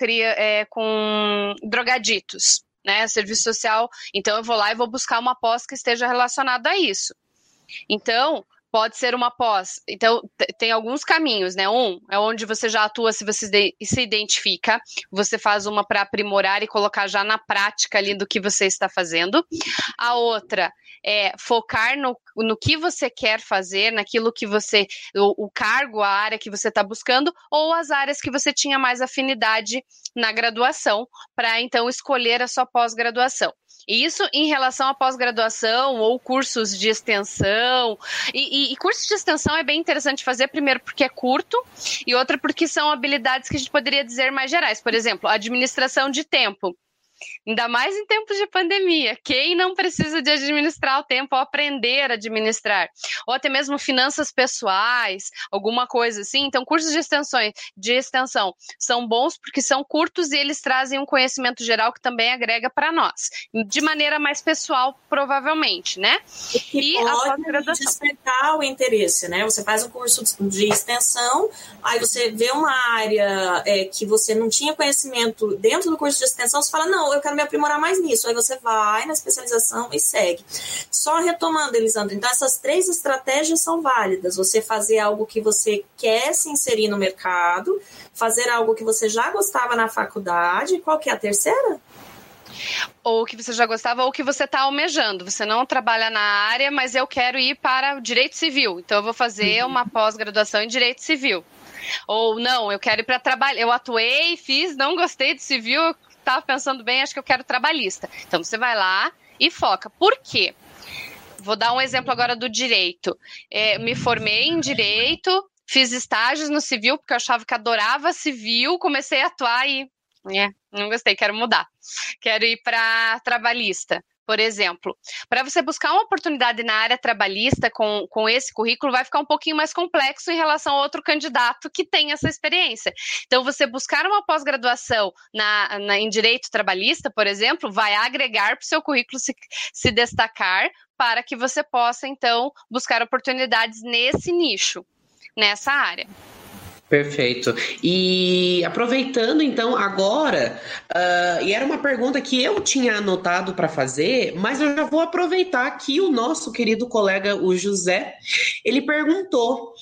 drogaditos, né, serviço social, então eu vou lá e vou buscar uma pós que esteja relacionada a isso. Então, pode ser uma pós. Então, tem alguns caminhos, né? É onde você já atua, se você se identifica. Você faz uma para aprimorar e colocar já na prática ali do que você está fazendo. A outra é focar no que você quer fazer, naquilo que você... O cargo, a área que você está buscando, ou as áreas que você tinha mais afinidade na graduação, para, então, escolher a sua pós-graduação. Isso em relação à pós-graduação ou cursos de extensão. E cursos de extensão é bem interessante fazer, primeiro porque é curto e outra porque são habilidades que a gente poderia dizer mais gerais. Por exemplo, administração de tempo. Ainda mais em tempos de pandemia. Quem não precisa de administrar o tempo ou aprender a administrar? Ou até mesmo finanças pessoais, alguma coisa assim. Então, cursos de extensão são bons porque são curtos e eles trazem um conhecimento geral que também agrega para nós. De maneira mais pessoal, provavelmente, né? E a pós-graduação. Despertar o interesse, né? Você faz um curso de extensão, aí você vê uma área que você não tinha conhecimento dentro do curso de extensão, você fala, não, eu quero me aprimorar mais nisso. Aí você vai na especialização e segue. Só retomando, Elisandra, então essas 3 estratégias são válidas. Você fazer algo que você quer se inserir no mercado, fazer algo que você já gostava na faculdade. Qual que é a terceira? Ou que você já gostava, ou que você está almejando. Você não trabalha na área, mas eu quero ir para o direito civil. Então eu vou fazer uma pós-graduação em direito civil. Ou não, eu quero ir para trabalhar. Eu atuei, fiz, não gostei de civil, eu estava pensando bem, acho que eu quero trabalhista. Então você vai lá e foca. Por quê? Vou dar um exemplo agora do direito. Me formei em direito, fiz estágios no civil, porque eu achava que adorava civil, comecei a atuar e não gostei, quero mudar. Quero ir para trabalhista, por exemplo. Para você buscar uma oportunidade na área trabalhista com esse currículo, vai ficar um pouquinho mais complexo em relação a outro candidato que tem essa experiência. Então, você buscar uma pós-graduação em direito trabalhista, por exemplo, vai agregar para o seu currículo se destacar para que você possa, então, buscar oportunidades nesse nicho, nessa área. Perfeito. E aproveitando, então, agora, e era uma pergunta que eu tinha anotado para fazer, mas eu já vou aproveitar aqui o nosso querido colega, o José, ele perguntou,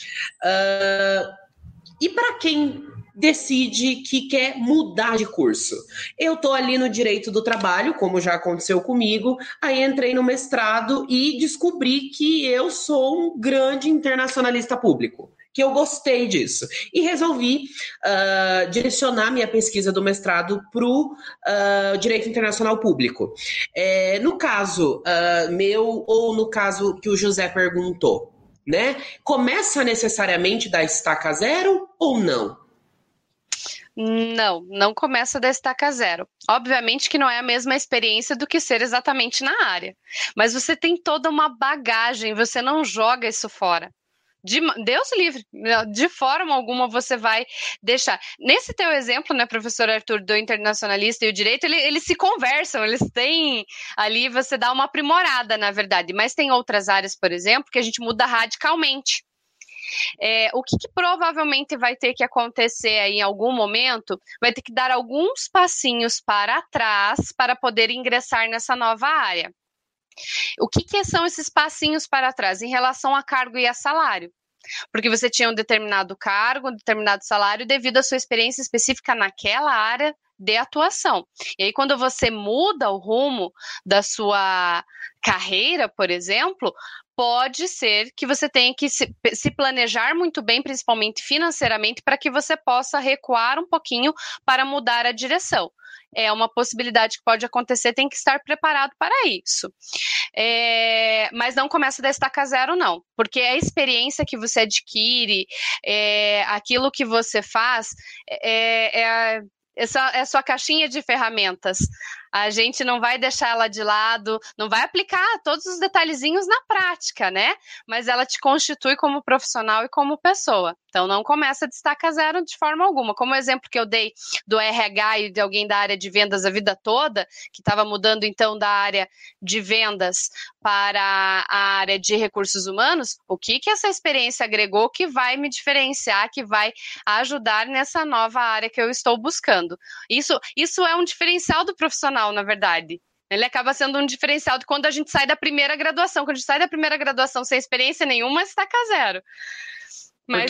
e para quem decide que quer mudar de curso? Eu tô ali no direito do trabalho, como já aconteceu comigo, aí entrei no mestrado e descobri que eu sou um grande internacionalista público, que eu gostei disso. E resolvi direcionar minha pesquisa do mestrado para o direito internacional público. No caso meu, ou no caso que o José perguntou, né? Começa necessariamente da estaca zero ou não? Não começa da estaca zero. Obviamente que não é a mesma experiência do que ser exatamente na área, mas você tem toda uma bagagem, você não joga isso fora. Deus livre, de forma alguma você vai deixar. Nesse teu exemplo, né, professor Arthur, do internacionalista e o direito, eles se conversam, eles têm ali, você dá uma aprimorada, na verdade, mas tem outras áreas, por exemplo, que a gente muda radicalmente. O que provavelmente vai ter que acontecer aí em algum momento, vai ter que dar alguns passinhos para trás para poder ingressar nessa nova área. O que são esses passinhos para trás? Em relação a cargo e a salário. Porque você tinha um determinado cargo, um determinado salário devido à sua experiência específica naquela área de atuação. E aí, quando você muda o rumo da sua carreira, por exemplo, pode ser que você tenha que se planejar muito bem, principalmente financeiramente, para que você possa recuar um pouquinho para mudar a direção. É uma possibilidade que pode acontecer, tem que estar preparado para isso. Mas não começa da estaca zero, não. Porque a experiência que você adquire, aquilo que você faz, essa é a sua caixinha de ferramentas. A gente não vai deixar ela de lado, não vai aplicar todos os detalhezinhos na prática, né? Mas ela te constitui como profissional e como pessoa. Então, não começa de estaca zero de forma alguma. Como o exemplo que eu dei do RH e de alguém da área de vendas a vida toda, que estava mudando, então, da área de vendas para a área de recursos humanos, o que essa experiência agregou que vai me diferenciar, que vai ajudar nessa nova área que eu estou buscando. Isso é um diferencial do profissional, na verdade. Ele acaba sendo um diferencial de quando a gente sai da primeira graduação. Quando a gente sai da primeira graduação sem experiência nenhuma, estaca zero. Mas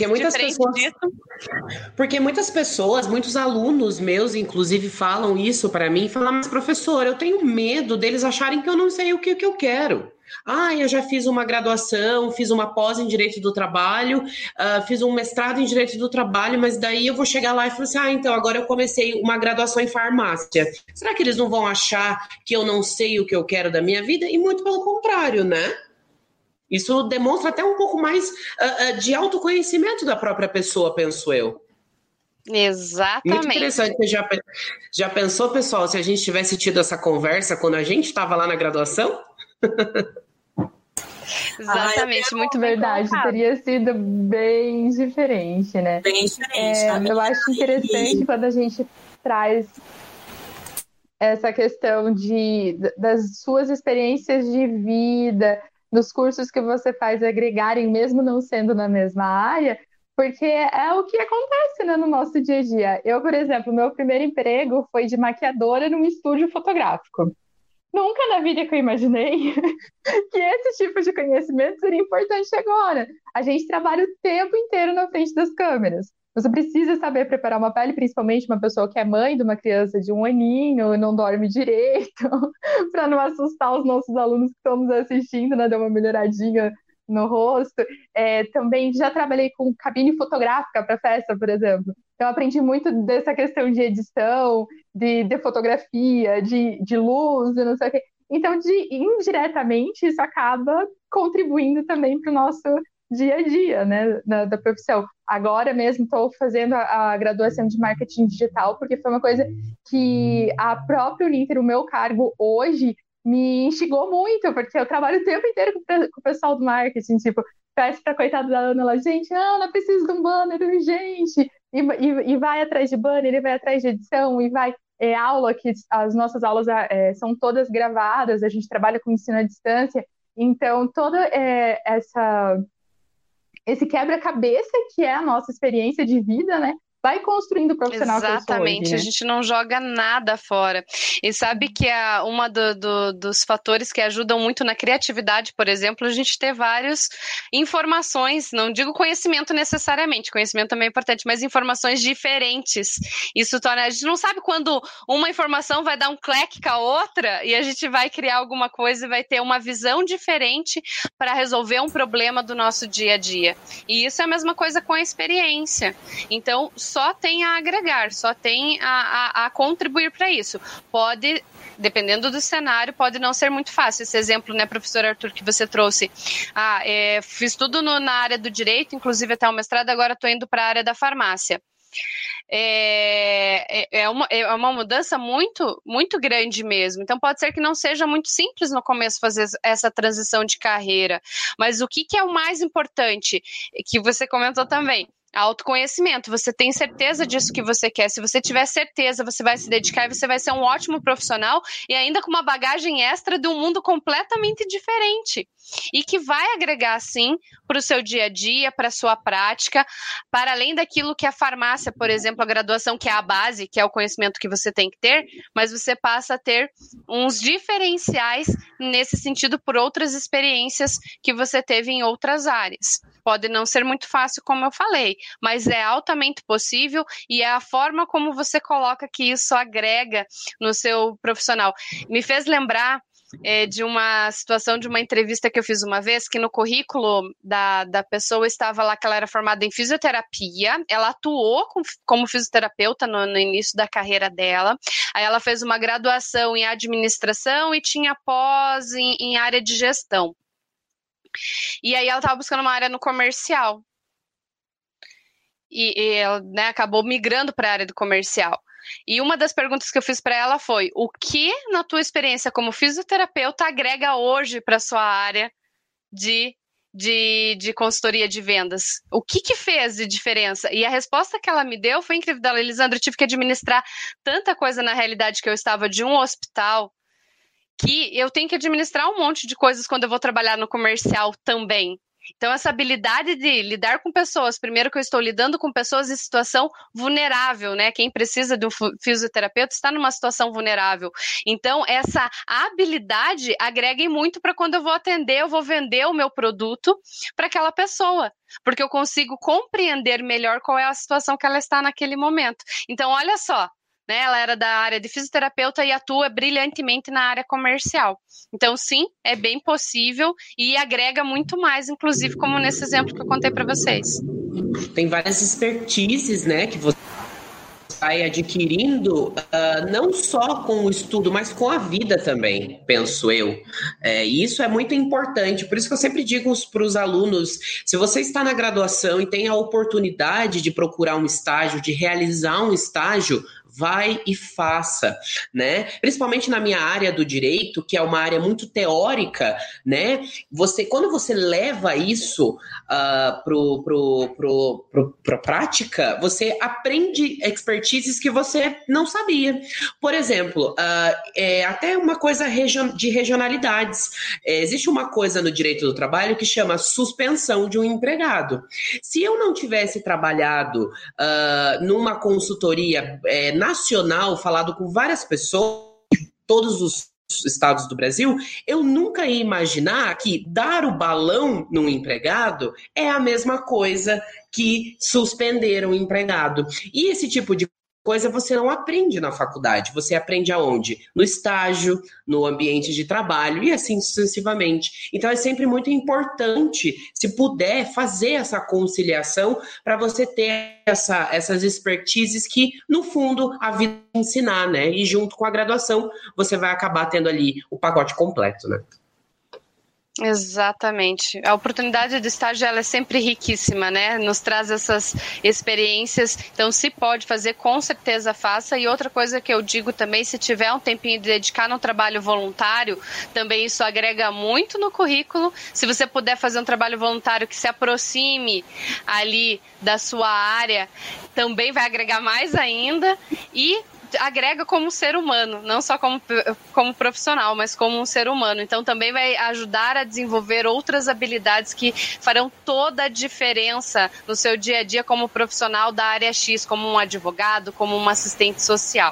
porque muitas pessoas, muitos alunos meus, inclusive, falam isso para mim, falam, mas professor, eu tenho medo deles acharem que eu não sei o que eu quero. Eu já fiz uma graduação, fiz uma pós em Direito do Trabalho, fiz um mestrado em Direito do Trabalho, mas daí eu vou chegar lá e falar assim, então agora eu comecei uma graduação em farmácia. Será que eles não vão achar que eu não sei o que eu quero da minha vida? E muito pelo contrário, né? Isso demonstra até um pouco mais de autoconhecimento da própria pessoa, penso eu. Exatamente. Muito interessante. Você já pensou, pessoal, se a gente tivesse tido essa conversa quando a gente estava lá na graduação? Exatamente, muito verdade. Teria sido bem diferente, né? Bem diferente. Eu acho interessante quando a gente traz essa questão das suas experiências de vida, dos cursos que você faz agregarem, mesmo não sendo na mesma área, porque é o que acontece, né, no nosso dia a dia. Eu, por exemplo, meu primeiro emprego foi de maquiadora num estúdio fotográfico. Nunca na vida que eu imaginei que esse tipo de conhecimento seria importante agora. A gente trabalha o tempo inteiro na frente das câmeras. Você precisa saber preparar uma pele, principalmente uma pessoa que é mãe de uma criança de 1 aninho e não dorme direito, para não assustar os nossos alunos que estamos assistindo, né? Dar uma melhoradinha no rosto. Também já trabalhei com cabine fotográfica para festa, por exemplo. Então, aprendi muito dessa questão de edição, de fotografia, de luz, e não sei o quê. Então, indiretamente, isso acaba contribuindo também para o nosso dia a dia, né, da profissão. Agora mesmo estou fazendo a graduação de marketing digital, porque foi uma coisa que a própria Uninter, o meu cargo hoje, me instigou muito, porque eu trabalho o tempo inteiro com o pessoal do marketing, tipo, peço para a coitada da Ana lá, gente, Ana, preciso de um banner urgente, e vai atrás de banner, e vai atrás de edição, e vai aula, que as nossas aulas são todas gravadas, a gente trabalha com ensino à distância, então toda esse quebra-cabeça que é a nossa experiência de vida, né? Vai construindo o profissional que eu sou hoje, Exatamente, né? A gente não joga nada fora. E sabe que uma dos fatores que ajudam muito na criatividade, por exemplo, a gente ter várias informações, não digo conhecimento necessariamente, conhecimento também é importante, mas informações diferentes. Isso torna, a gente não sabe quando uma informação vai dar um clique com a outra e a gente vai criar alguma coisa e vai ter uma visão diferente para resolver um problema do nosso dia a dia. E isso é a mesma coisa com a experiência. Então, só tem a agregar, só tem a contribuir para isso. Pode, dependendo do cenário, pode não ser muito fácil. Esse exemplo, né, professor Arthur, que você trouxe. Fiz tudo na área do direito, inclusive até o mestrado, agora estou indo para a área da farmácia. é uma mudança muito, muito grande mesmo. Então, pode ser que não seja muito simples no começo fazer essa transição de carreira. Mas o que é o mais importante, que você comentou também? Autoconhecimento. Você tem certeza disso que você quer. Se você tiver certeza, você vai se dedicar e você vai ser um ótimo profissional e ainda com uma bagagem extra de um mundo completamente diferente. E que vai agregar, sim, para o seu dia a dia, para a sua prática, para além daquilo que a farmácia, por exemplo, a graduação, que é a base, que é o conhecimento que você tem que ter, mas você passa a ter uns diferenciais nesse sentido por outras experiências que você teve em outras áreas. Pode não ser muito fácil, como eu falei, mas é altamente possível e é a forma como você coloca que isso agrega no seu profissional. Me fez lembrar de uma situação, de uma entrevista que eu fiz uma vez, que no currículo da pessoa estava lá que ela era formada em fisioterapia, ela atuou como fisioterapeuta no início da carreira dela, aí ela fez uma graduação em administração e tinha pós em área de gestão. E aí ela estava buscando uma área no comercial. E ela, né, acabou migrando para a área do comercial. E uma das perguntas que eu fiz para ela foi: o que na tua experiência como fisioterapeuta agrega hoje para a sua área de consultoria de vendas? O que fez de diferença? E a resposta que ela me deu foi incrível. Dela: Elisandra, eu tive que administrar tanta coisa na realidade que eu estava de um hospital, que eu tenho que administrar um monte de coisas quando eu vou trabalhar no comercial também. Então, essa habilidade de lidar com pessoas, primeiro que eu estou lidando com pessoas em situação vulnerável, né? Quem precisa de um fisioterapeuta está numa situação vulnerável. Então, essa habilidade agrega muito para quando eu vou atender, eu vou vender o meu produto para aquela pessoa, porque eu consigo compreender melhor qual é a situação que ela está naquele momento. Então, olha só. Ela era da área de fisioterapeuta e atua brilhantemente na área comercial. Então, sim, é bem possível e agrega muito mais, inclusive, como nesse exemplo que eu contei para vocês. Tem várias expertises, né, que você vai adquirindo, não só com o estudo, mas com a vida também, penso eu. E isso é muito importante, por isso que eu sempre digo para os alunos: se você está na graduação e tem a oportunidade de procurar um estágio, de realizar um estágio, vai e faça, né? Principalmente na minha área do direito, que é uma área muito teórica, né? Quando você leva isso para a prática, você aprende expertises que você não sabia. Por exemplo, até uma coisa de regionalidades. Existe uma coisa no direito do trabalho que chama suspensão de um empregado. Se eu não tivesse trabalhado numa consultoria nacional, falado com várias pessoas de todos os estados do Brasil, eu nunca ia imaginar que dar o balão num empregado é a mesma coisa que suspender um empregado. E esse tipo de coisa você não aprende na faculdade, você aprende aonde? No estágio, no ambiente de trabalho e assim sucessivamente. Então é sempre muito importante, se puder, fazer essa conciliação para você ter essas expertises que, no fundo, a vida ensinar, né? E junto com a graduação, você vai acabar tendo ali o pacote completo, né? Exatamente. A oportunidade de estágio, ela é sempre riquíssima, né? Nos traz essas experiências. Então, se pode fazer, com certeza faça. E outra coisa que eu digo também, se tiver um tempinho de dedicar no trabalho voluntário, também isso agrega muito no currículo. Se você puder fazer um trabalho voluntário que se aproxime ali da sua área, também vai agregar mais ainda. E agrega como ser humano, não só como profissional, mas como um ser humano. Então também vai ajudar a desenvolver outras habilidades que farão toda a diferença no seu dia a dia como profissional da área X, como um advogado, como um assistente social.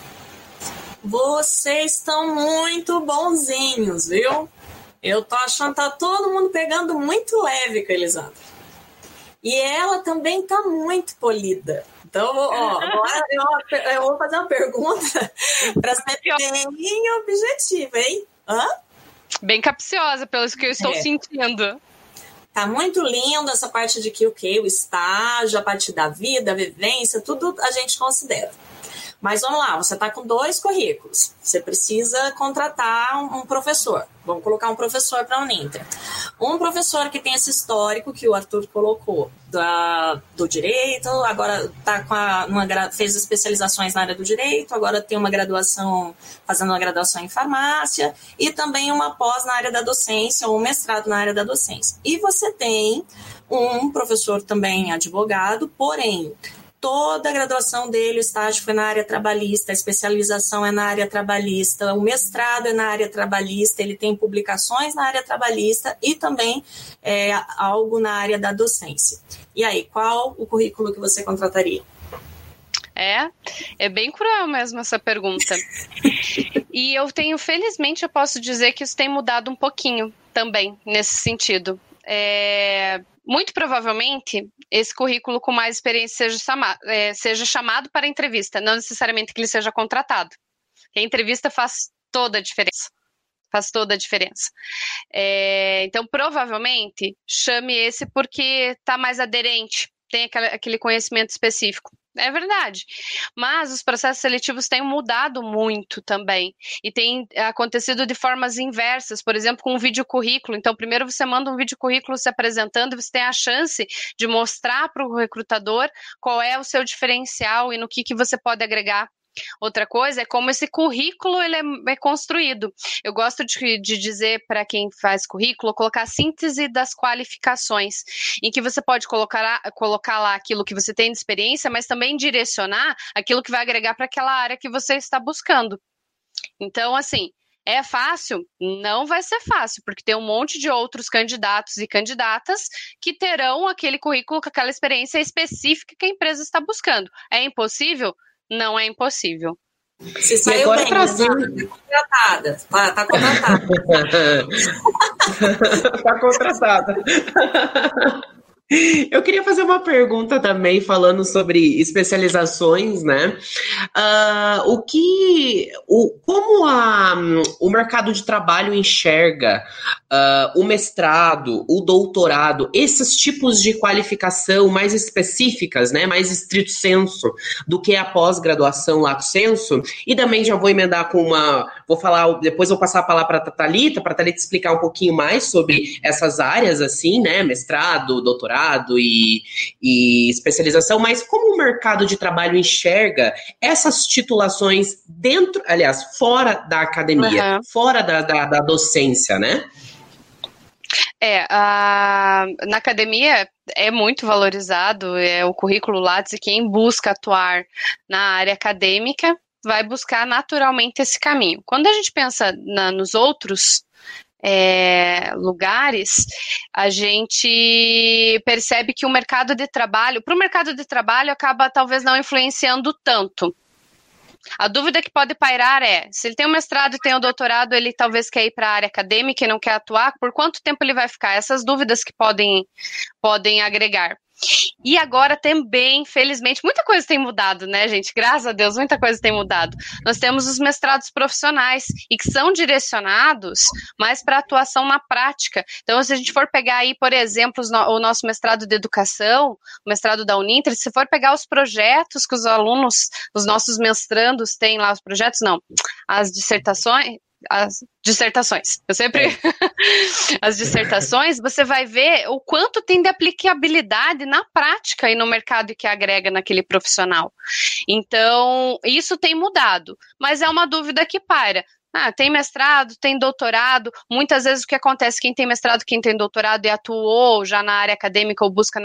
Vocês estão muito bonzinhos, viu? Eu tô achando que tá todo mundo pegando muito leve com a Elisandra. E ela também tá muito polida. Então, agora eu vou fazer uma pergunta para ser bem objetiva, hein? Bem capciosa, pelo que eu estou sentindo. Tá muito lindo essa parte de que o estágio, a parte da vida, a vivência, tudo a gente considera. Mas vamos lá, você tá com 2 currículos. Você precisa contratar um professor. Vamos colocar um professor para a Uninter. Um professor que tem esse histórico que o Arthur colocou do direito, agora fez especializações na área do direito, agora tem uma graduação, fazendo uma graduação em farmácia e também uma pós na área da docência ou um mestrado na área da docência. E você tem um professor também advogado, porém toda a graduação dele, o estágio foi na área trabalhista, a especialização é na área trabalhista, o mestrado é na área trabalhista, ele tem publicações na área trabalhista e também algo na área da docência. E aí, qual o currículo que você contrataria? É bem cruel mesmo essa pergunta. E felizmente, eu posso dizer que isso tem mudado um pouquinho também, nesse sentido. Muito provavelmente, esse currículo com mais experiência seja chamado para entrevista, não necessariamente que ele seja contratado. Porque a entrevista faz toda a diferença. Então, provavelmente, chame esse porque está mais aderente, tem aquele conhecimento específico. É verdade, mas os processos seletivos têm mudado muito também e tem acontecido de formas inversas, por exemplo, com um vídeo currículo. Então, primeiro você manda um vídeo currículo se apresentando e você tem a chance de mostrar para o recrutador qual é o seu diferencial e no que você pode agregar. Outra coisa é como esse currículo ele é construído. Eu gosto de dizer para quem faz currículo, colocar a síntese das qualificações, em que você pode colocar lá aquilo que você tem de experiência, mas também direcionar aquilo que vai agregar para aquela área que você está buscando. Então, assim, é fácil? Não vai ser fácil, porque tem um monte de outros candidatos e candidatas que terão aquele currículo com aquela experiência específica que a empresa está buscando. É impossível? Não é impossível. Se saiu bem, tá contratada. Tá contratada. Eu queria fazer uma pergunta também, falando sobre especializações, né? Como o mercado de trabalho enxerga o mestrado, o doutorado, esses tipos de qualificação mais específicas, né? Mais estrito senso do que a pós-graduação lato sensu? E também já vou emendar com depois vou passar a palavra para a Thalita explicar um pouquinho mais sobre essas áreas, assim, né? Mestrado, doutorado e especialização, mas como o mercado de trabalho enxerga essas titulações fora da academia, fora da docência, né? Na academia é muito valorizado o currículo Lattes e quem busca atuar na área acadêmica vai buscar naturalmente esse caminho. Quando a gente pensa nos outros lugares, a gente percebe que para o mercado de trabalho acaba talvez não influenciando tanto. A dúvida que pode pairar se ele tem um mestrado e tem um doutorado, ele talvez quer ir para a área acadêmica e não quer atuar, por quanto tempo ele vai ficar? Essas dúvidas que podem agregar. E agora também, felizmente, muita coisa tem mudado, né, gente? Graças a Deus, muita coisa tem mudado. Nós temos os mestrados profissionais e que são direcionados mais para atuação na prática. Então, se a gente for pegar aí, por exemplo, o nosso mestrado de educação, o mestrado da Uninter, se for pegar os projetos que os alunos, os nossos mestrandos têm lá, as dissertações, eu sempre as dissertações, você vai ver o quanto tem de aplicabilidade na prática e no mercado que agrega naquele profissional. Então, isso tem mudado, mas é uma dúvida que paira. Tem mestrado, tem doutorado, muitas vezes o que acontece, quem tem mestrado, quem tem doutorado e atuou já na área acadêmica ou busca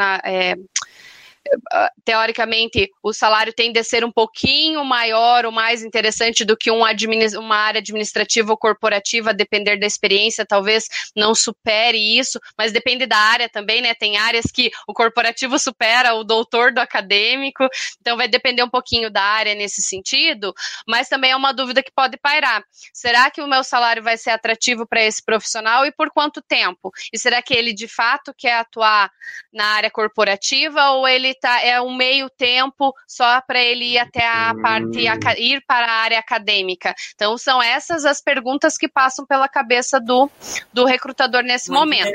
teoricamente, o salário tende a ser um pouquinho maior ou mais interessante do que uma área administrativa ou corporativa, a depender da experiência, talvez não supere isso, mas depende da área também, né? Tem áreas que o corporativo supera o doutor do acadêmico, então vai depender um pouquinho da área nesse sentido, mas também é uma dúvida que pode pairar. Será que o meu salário vai ser atrativo para esse profissional e por quanto tempo? E será que ele de fato quer atuar na área corporativa ou ele é um meio tempo só para ele ir até ir para a área acadêmica? Então são essas as perguntas que passam pela cabeça do recrutador nesse momento.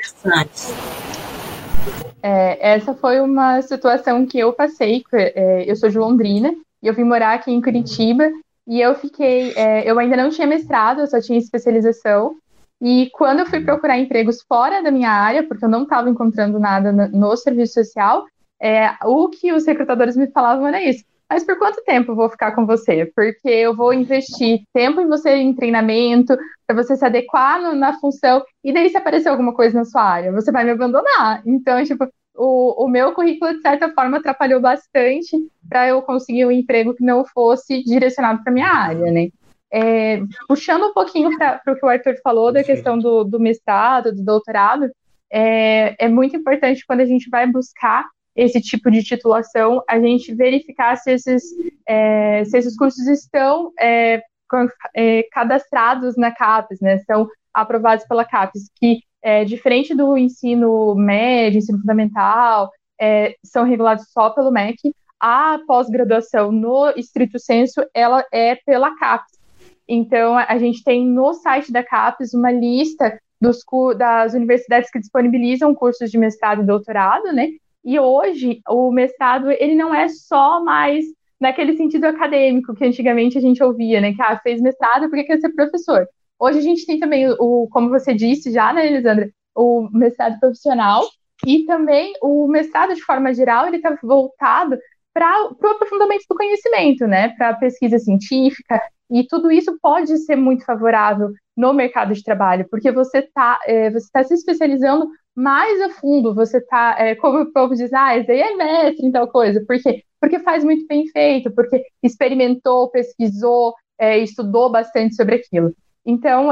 Essa foi uma situação que eu passei. Eu sou de Londrina e eu vim morar aqui em Curitiba e eu ainda não tinha mestrado, eu só tinha especialização. E quando eu fui procurar empregos fora da minha área, porque eu não estava encontrando nada no serviço social, o que os recrutadores me falavam era isso. Mas por quanto tempo eu vou ficar com você? Porque eu vou investir tempo em você em treinamento, para você se adequar na função, e daí se aparecer alguma coisa na sua área, você vai me abandonar. Então, tipo, o meu currículo, de certa forma, atrapalhou bastante para eu conseguir um emprego que não fosse direcionado para minha área, né? Puxando um pouquinho para o que o Arthur falou da questão do mestrado, do doutorado, é muito importante quando a gente vai buscar esse tipo de titulação, a gente verificar se esses cursos estão cadastrados na CAPES, né, são aprovados pela CAPES, que diferente do ensino médio, ensino fundamental, são regulados só pelo MEC. A pós-graduação, no estrito sensu, ela é pela CAPES. Então, a gente tem no site da CAPES uma lista das universidades que disponibilizam cursos de mestrado e doutorado, né? E hoje, o mestrado, ele não é só mais naquele sentido acadêmico que antigamente a gente ouvia, né? Que fez mestrado porque quer ser professor. Hoje a gente tem também, como você disse já, né, Elisandra, o mestrado profissional e também o mestrado, de forma geral, ele está voltado para o aprofundamento do conhecimento, né? Para a pesquisa científica, e tudo isso pode ser muito favorável no mercado de trabalho, porque você tá se especializando mais a fundo, você está, como o povo diz, esse aí é mestre em tal coisa. Por quê? Porque faz muito bem feito, porque experimentou, pesquisou, estudou bastante sobre aquilo. Então,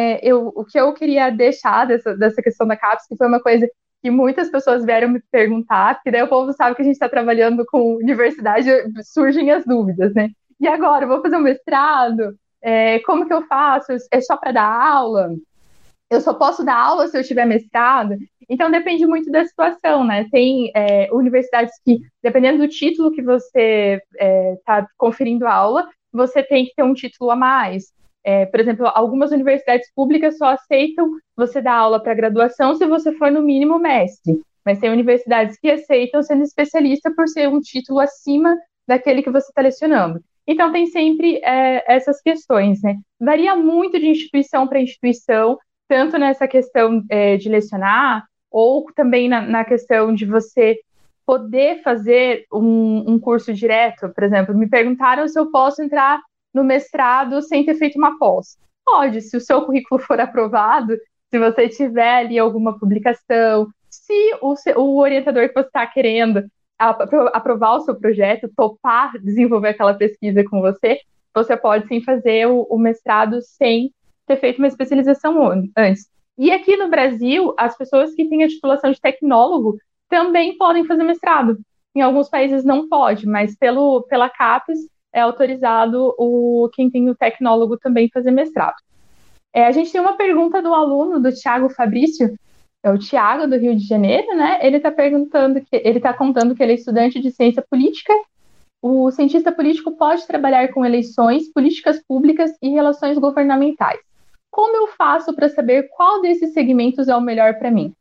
o que eu queria deixar dessa questão da CAPES, que foi uma coisa que muitas pessoas vieram me perguntar, porque daí o povo sabe que a gente está trabalhando com universidade, surgem as dúvidas, né? E agora, eu vou fazer um mestrado? Como que eu faço? É só para dar aula? Eu só posso dar aula se eu tiver mestrado? Então, depende muito da situação, né? Tem universidades que, dependendo do título que você está conferindo aula, você tem que ter um título a mais. Por exemplo, algumas universidades públicas só aceitam você dar aula para graduação se você for, no mínimo, mestre. Mas tem universidades que aceitam sendo especialista por ser um título acima daquele que você está lecionando. Então, tem sempre essas questões, né? Varia muito de instituição para instituição, tanto nessa questão de lecionar, ou também na questão de você poder fazer um curso direto. Por exemplo, me perguntaram se eu posso entrar no mestrado sem ter feito uma pós. Pode, se o seu currículo for aprovado, se você tiver ali alguma publicação, se o orientador que você está querendo aprovar o seu projeto, topar desenvolver aquela pesquisa com você, você pode sim fazer o mestrado sem ter feito uma especialização antes. E aqui no Brasil, as pessoas que têm a titulação de tecnólogo também podem fazer mestrado. Em alguns países não pode, mas pela CAPES é autorizado quem tem o tecnólogo também fazer mestrado. A gente tem uma pergunta do aluno, do Thiago Fabrício, é o Thiago, do Rio de Janeiro, né? Ele está contando que ele é estudante de ciência política. O cientista político pode trabalhar com eleições, políticas públicas e relações governamentais. Como eu faço para saber qual desses segmentos é o melhor para mim?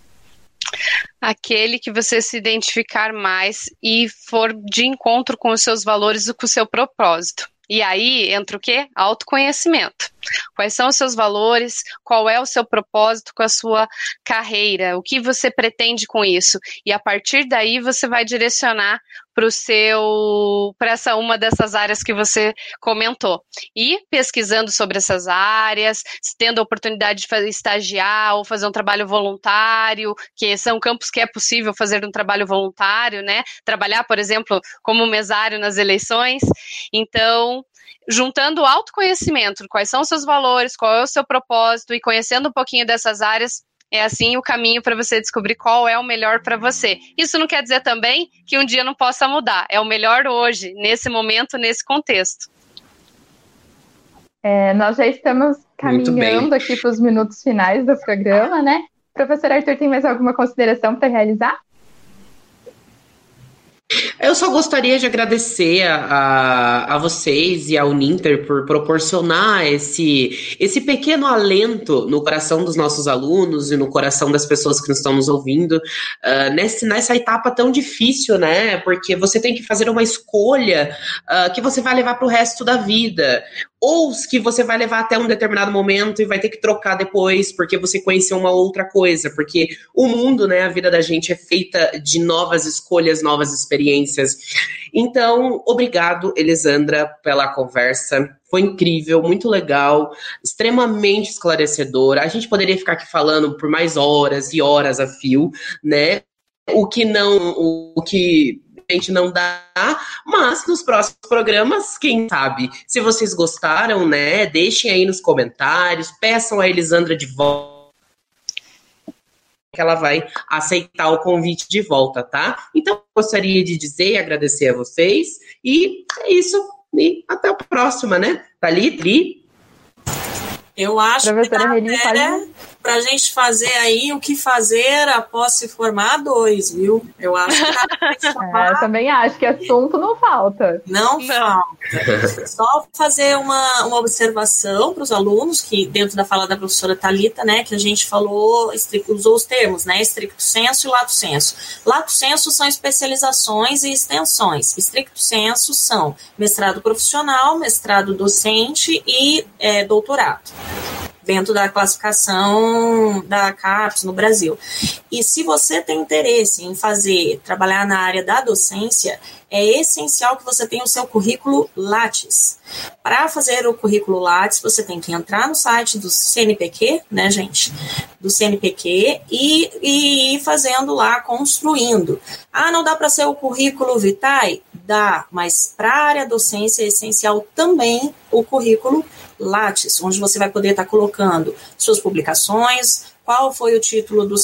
Aquele que você se identificar mais e for de encontro com os seus valores e com o seu propósito. E aí entra o quê? Autoconhecimento. Quais são os seus valores? Qual é o seu propósito com a sua carreira? O que você pretende com isso? E a partir daí você vai direcionar para essa uma dessas áreas que você comentou. E pesquisando sobre essas áreas, tendo a oportunidade de estagiar ou fazer um trabalho voluntário, que são campos que é possível fazer um trabalho voluntário, né? Trabalhar, por exemplo, como mesário nas eleições. Então, juntando o autoconhecimento, quais são os seus valores, qual é o seu propósito e conhecendo um pouquinho dessas áreas, é assim o caminho para você descobrir qual é o melhor para você. Isso não quer dizer também que um dia não possa mudar. É o melhor hoje, nesse momento, nesse contexto. Nós já estamos caminhando aqui para os minutos finais do programa, né? Professor Arthur, tem mais alguma consideração para realizar? Eu só gostaria de agradecer a vocês e ao Uninter por proporcionar esse pequeno alento no coração dos nossos alunos e no coração das pessoas que estão nos ouvindo nessa etapa tão difícil, né? Porque você tem que fazer uma escolha que você vai levar para o resto da vida. Ou que você vai levar até um determinado momento e vai ter que trocar depois, porque você conheceu uma outra coisa. Porque o mundo, né, a vida da gente é feita de novas escolhas, novas experiências. Então, obrigado, Elisandra, pela conversa. Foi incrível, muito legal, extremamente esclarecedora. A gente poderia ficar aqui falando por mais horas e horas a fio, né? O que a gente não dá, mas nos próximos programas, quem sabe, se vocês gostaram, né, deixem aí nos comentários, peçam a Elisandra de volta, que ela vai aceitar o convite de volta, tá? Então, gostaria de dizer e agradecer a vocês, e é isso, e até a próxima, né? Thalita? Eu acho que para a gente fazer aí o que fazer após se formar 2, viu? Eu acho que eu também acho que assunto não falta. Não falta. Só fazer uma observação para os alunos, que dentro da fala da professora Thalita, né, que a gente falou, usou os termos, né, stricto sensu e lato sensu. Lato sensu são especializações e extensões. Stricto sensu são mestrado profissional, mestrado docente e doutorado, dentro da classificação da CAPES no Brasil. E se você tem interesse em trabalhar na área da docência, é essencial que você tenha o seu currículo Lattes. Para fazer o currículo Lattes, você tem que entrar no site do CNPq, né, gente? Do CNPq e ir fazendo lá, construindo. Ah, não dá para ser o currículo Vitae? Dá, mas para a área docência é essencial também o currículo Lattes, onde você vai poder estar colocando suas publicações, qual foi o título da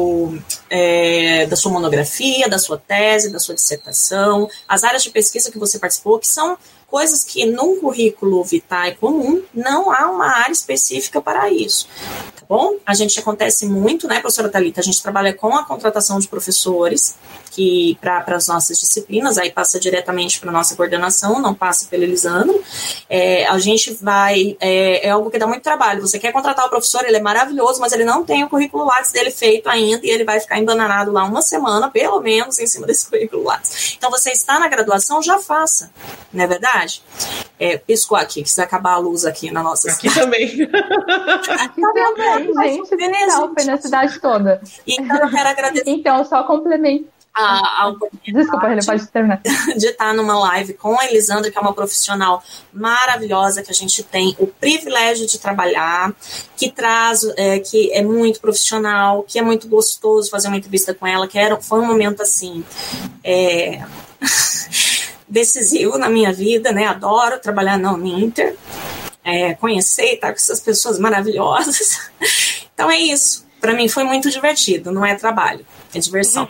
sua monografia, da sua tese, da sua dissertação, as áreas de pesquisa que você participou, que são coisas que num currículo Vitae comum não há uma área específica para isso, tá bom? A gente acontece muito, né, professora Thalita, a gente trabalha com a contratação de professores que para as nossas disciplinas, aí passa diretamente para a nossa coordenação, não passa pelo Elisandro. A gente vai, é algo que dá muito trabalho, você quer contratar o professor, ele é maravilhoso, mas ele não tem o currículo Lattes dele feito ainda, e ele vai ficar embananado lá uma semana, pelo menos, em cima desse currículo Lattes. Então, você está na graduação, já faça, não é verdade? Piscou aqui, precisa acabar a luz aqui na nossa cidade. Aqui também. Aqui também, gente, não, foi na cidade toda. Então, eu quero agradecer. Então, só complemento. Desculpa, ele pode terminar. De estar numa live com a Elisandra, que é uma profissional maravilhosa, que a gente tem o privilégio de trabalhar, que traz, que é muito profissional, que é muito gostoso fazer uma entrevista com ela, foi um momento assim decisivo na minha vida, né? Adoro trabalhar na Uninter, conhecer e estar com essas pessoas maravilhosas. Então é isso. Para mim foi muito divertido, não é trabalho, é diversão.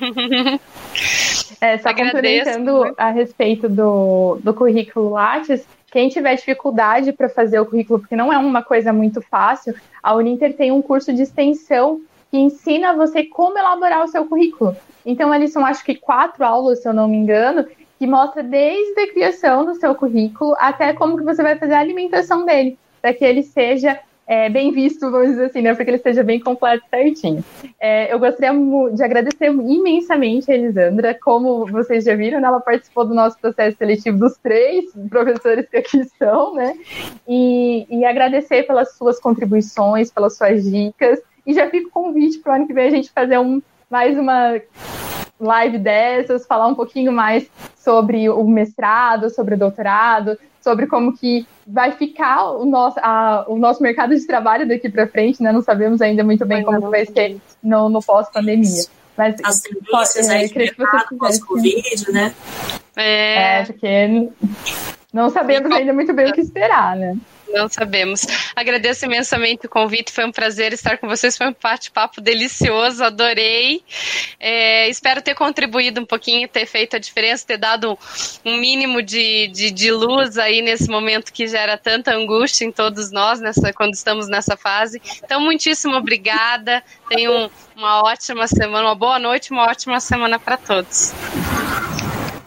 Só complementando a respeito do currículo Lattes, quem tiver dificuldade para fazer o currículo, porque não é uma coisa muito fácil, a Uninter tem um curso de extensão que ensina você como elaborar o seu currículo. Então, ali são, acho que 4 aulas, se eu não me engano, que mostra desde a criação do seu currículo até como que você vai fazer a alimentação dele, para que ele seja bem visto, vamos dizer assim, né? Porque ele esteja bem completo certinho. Eu gostaria de agradecer imensamente a Elisandra. Como vocês já viram, ela participou do nosso processo seletivo dos 3 professores que aqui estão, né? E agradecer pelas suas contribuições, pelas suas dicas. E já fica o convite para o ano que vem a gente fazer mais uma live dessas, falar um pouquinho mais sobre o mestrado, sobre o doutorado, sobre como que vai ficar o nosso mercado de trabalho daqui para frente, né? Não sabemos ainda muito bem como vai ser no pós-pandemia. Mas as tendências aí de mercado pós-Covid, né? Porque não sabemos ainda muito bem o que esperar, né? Não sabemos. Agradeço imensamente o convite, foi um prazer estar com vocês, foi um bate-papo delicioso, adorei. Espero ter contribuído um pouquinho, ter feito a diferença, ter dado um mínimo de luz aí nesse momento que gera tanta angústia em todos nós, quando estamos nessa fase. Então, muitíssimo obrigada, tenham uma ótima semana, uma boa noite, uma ótima semana para todos.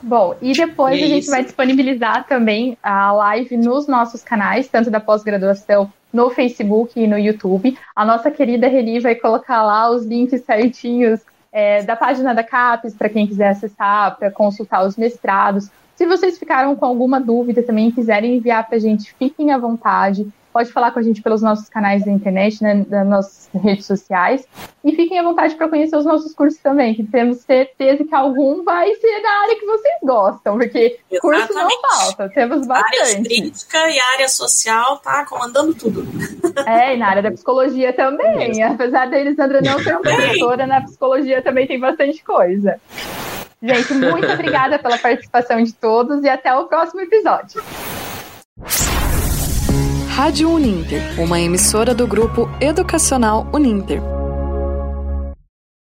Bom, e depois a gente vai disponibilizar também a live nos nossos canais, tanto da pós-graduação no Facebook e no YouTube. A nossa querida Reli vai colocar lá os links certinhos da página da CAPES, para quem quiser acessar, para consultar os mestrados. Se vocês ficaram com alguma dúvida também, quiserem enviar para a gente, fiquem à vontade. Pode falar com a gente pelos nossos canais da internet, né, das nossas redes sociais. E fiquem à vontade para conhecer os nossos cursos também, que temos certeza que algum vai ser da área que vocês gostam, porque curso não falta, temos bastante. A área jurídica e a área social tá comandando tudo. E na área da psicologia também. Apesar da Elisandra não ser professora, na psicologia também tem bastante coisa. Gente, muito obrigada pela participação de todos e até o próximo episódio. Rádio Uninter, uma emissora do Grupo Educacional Uninter.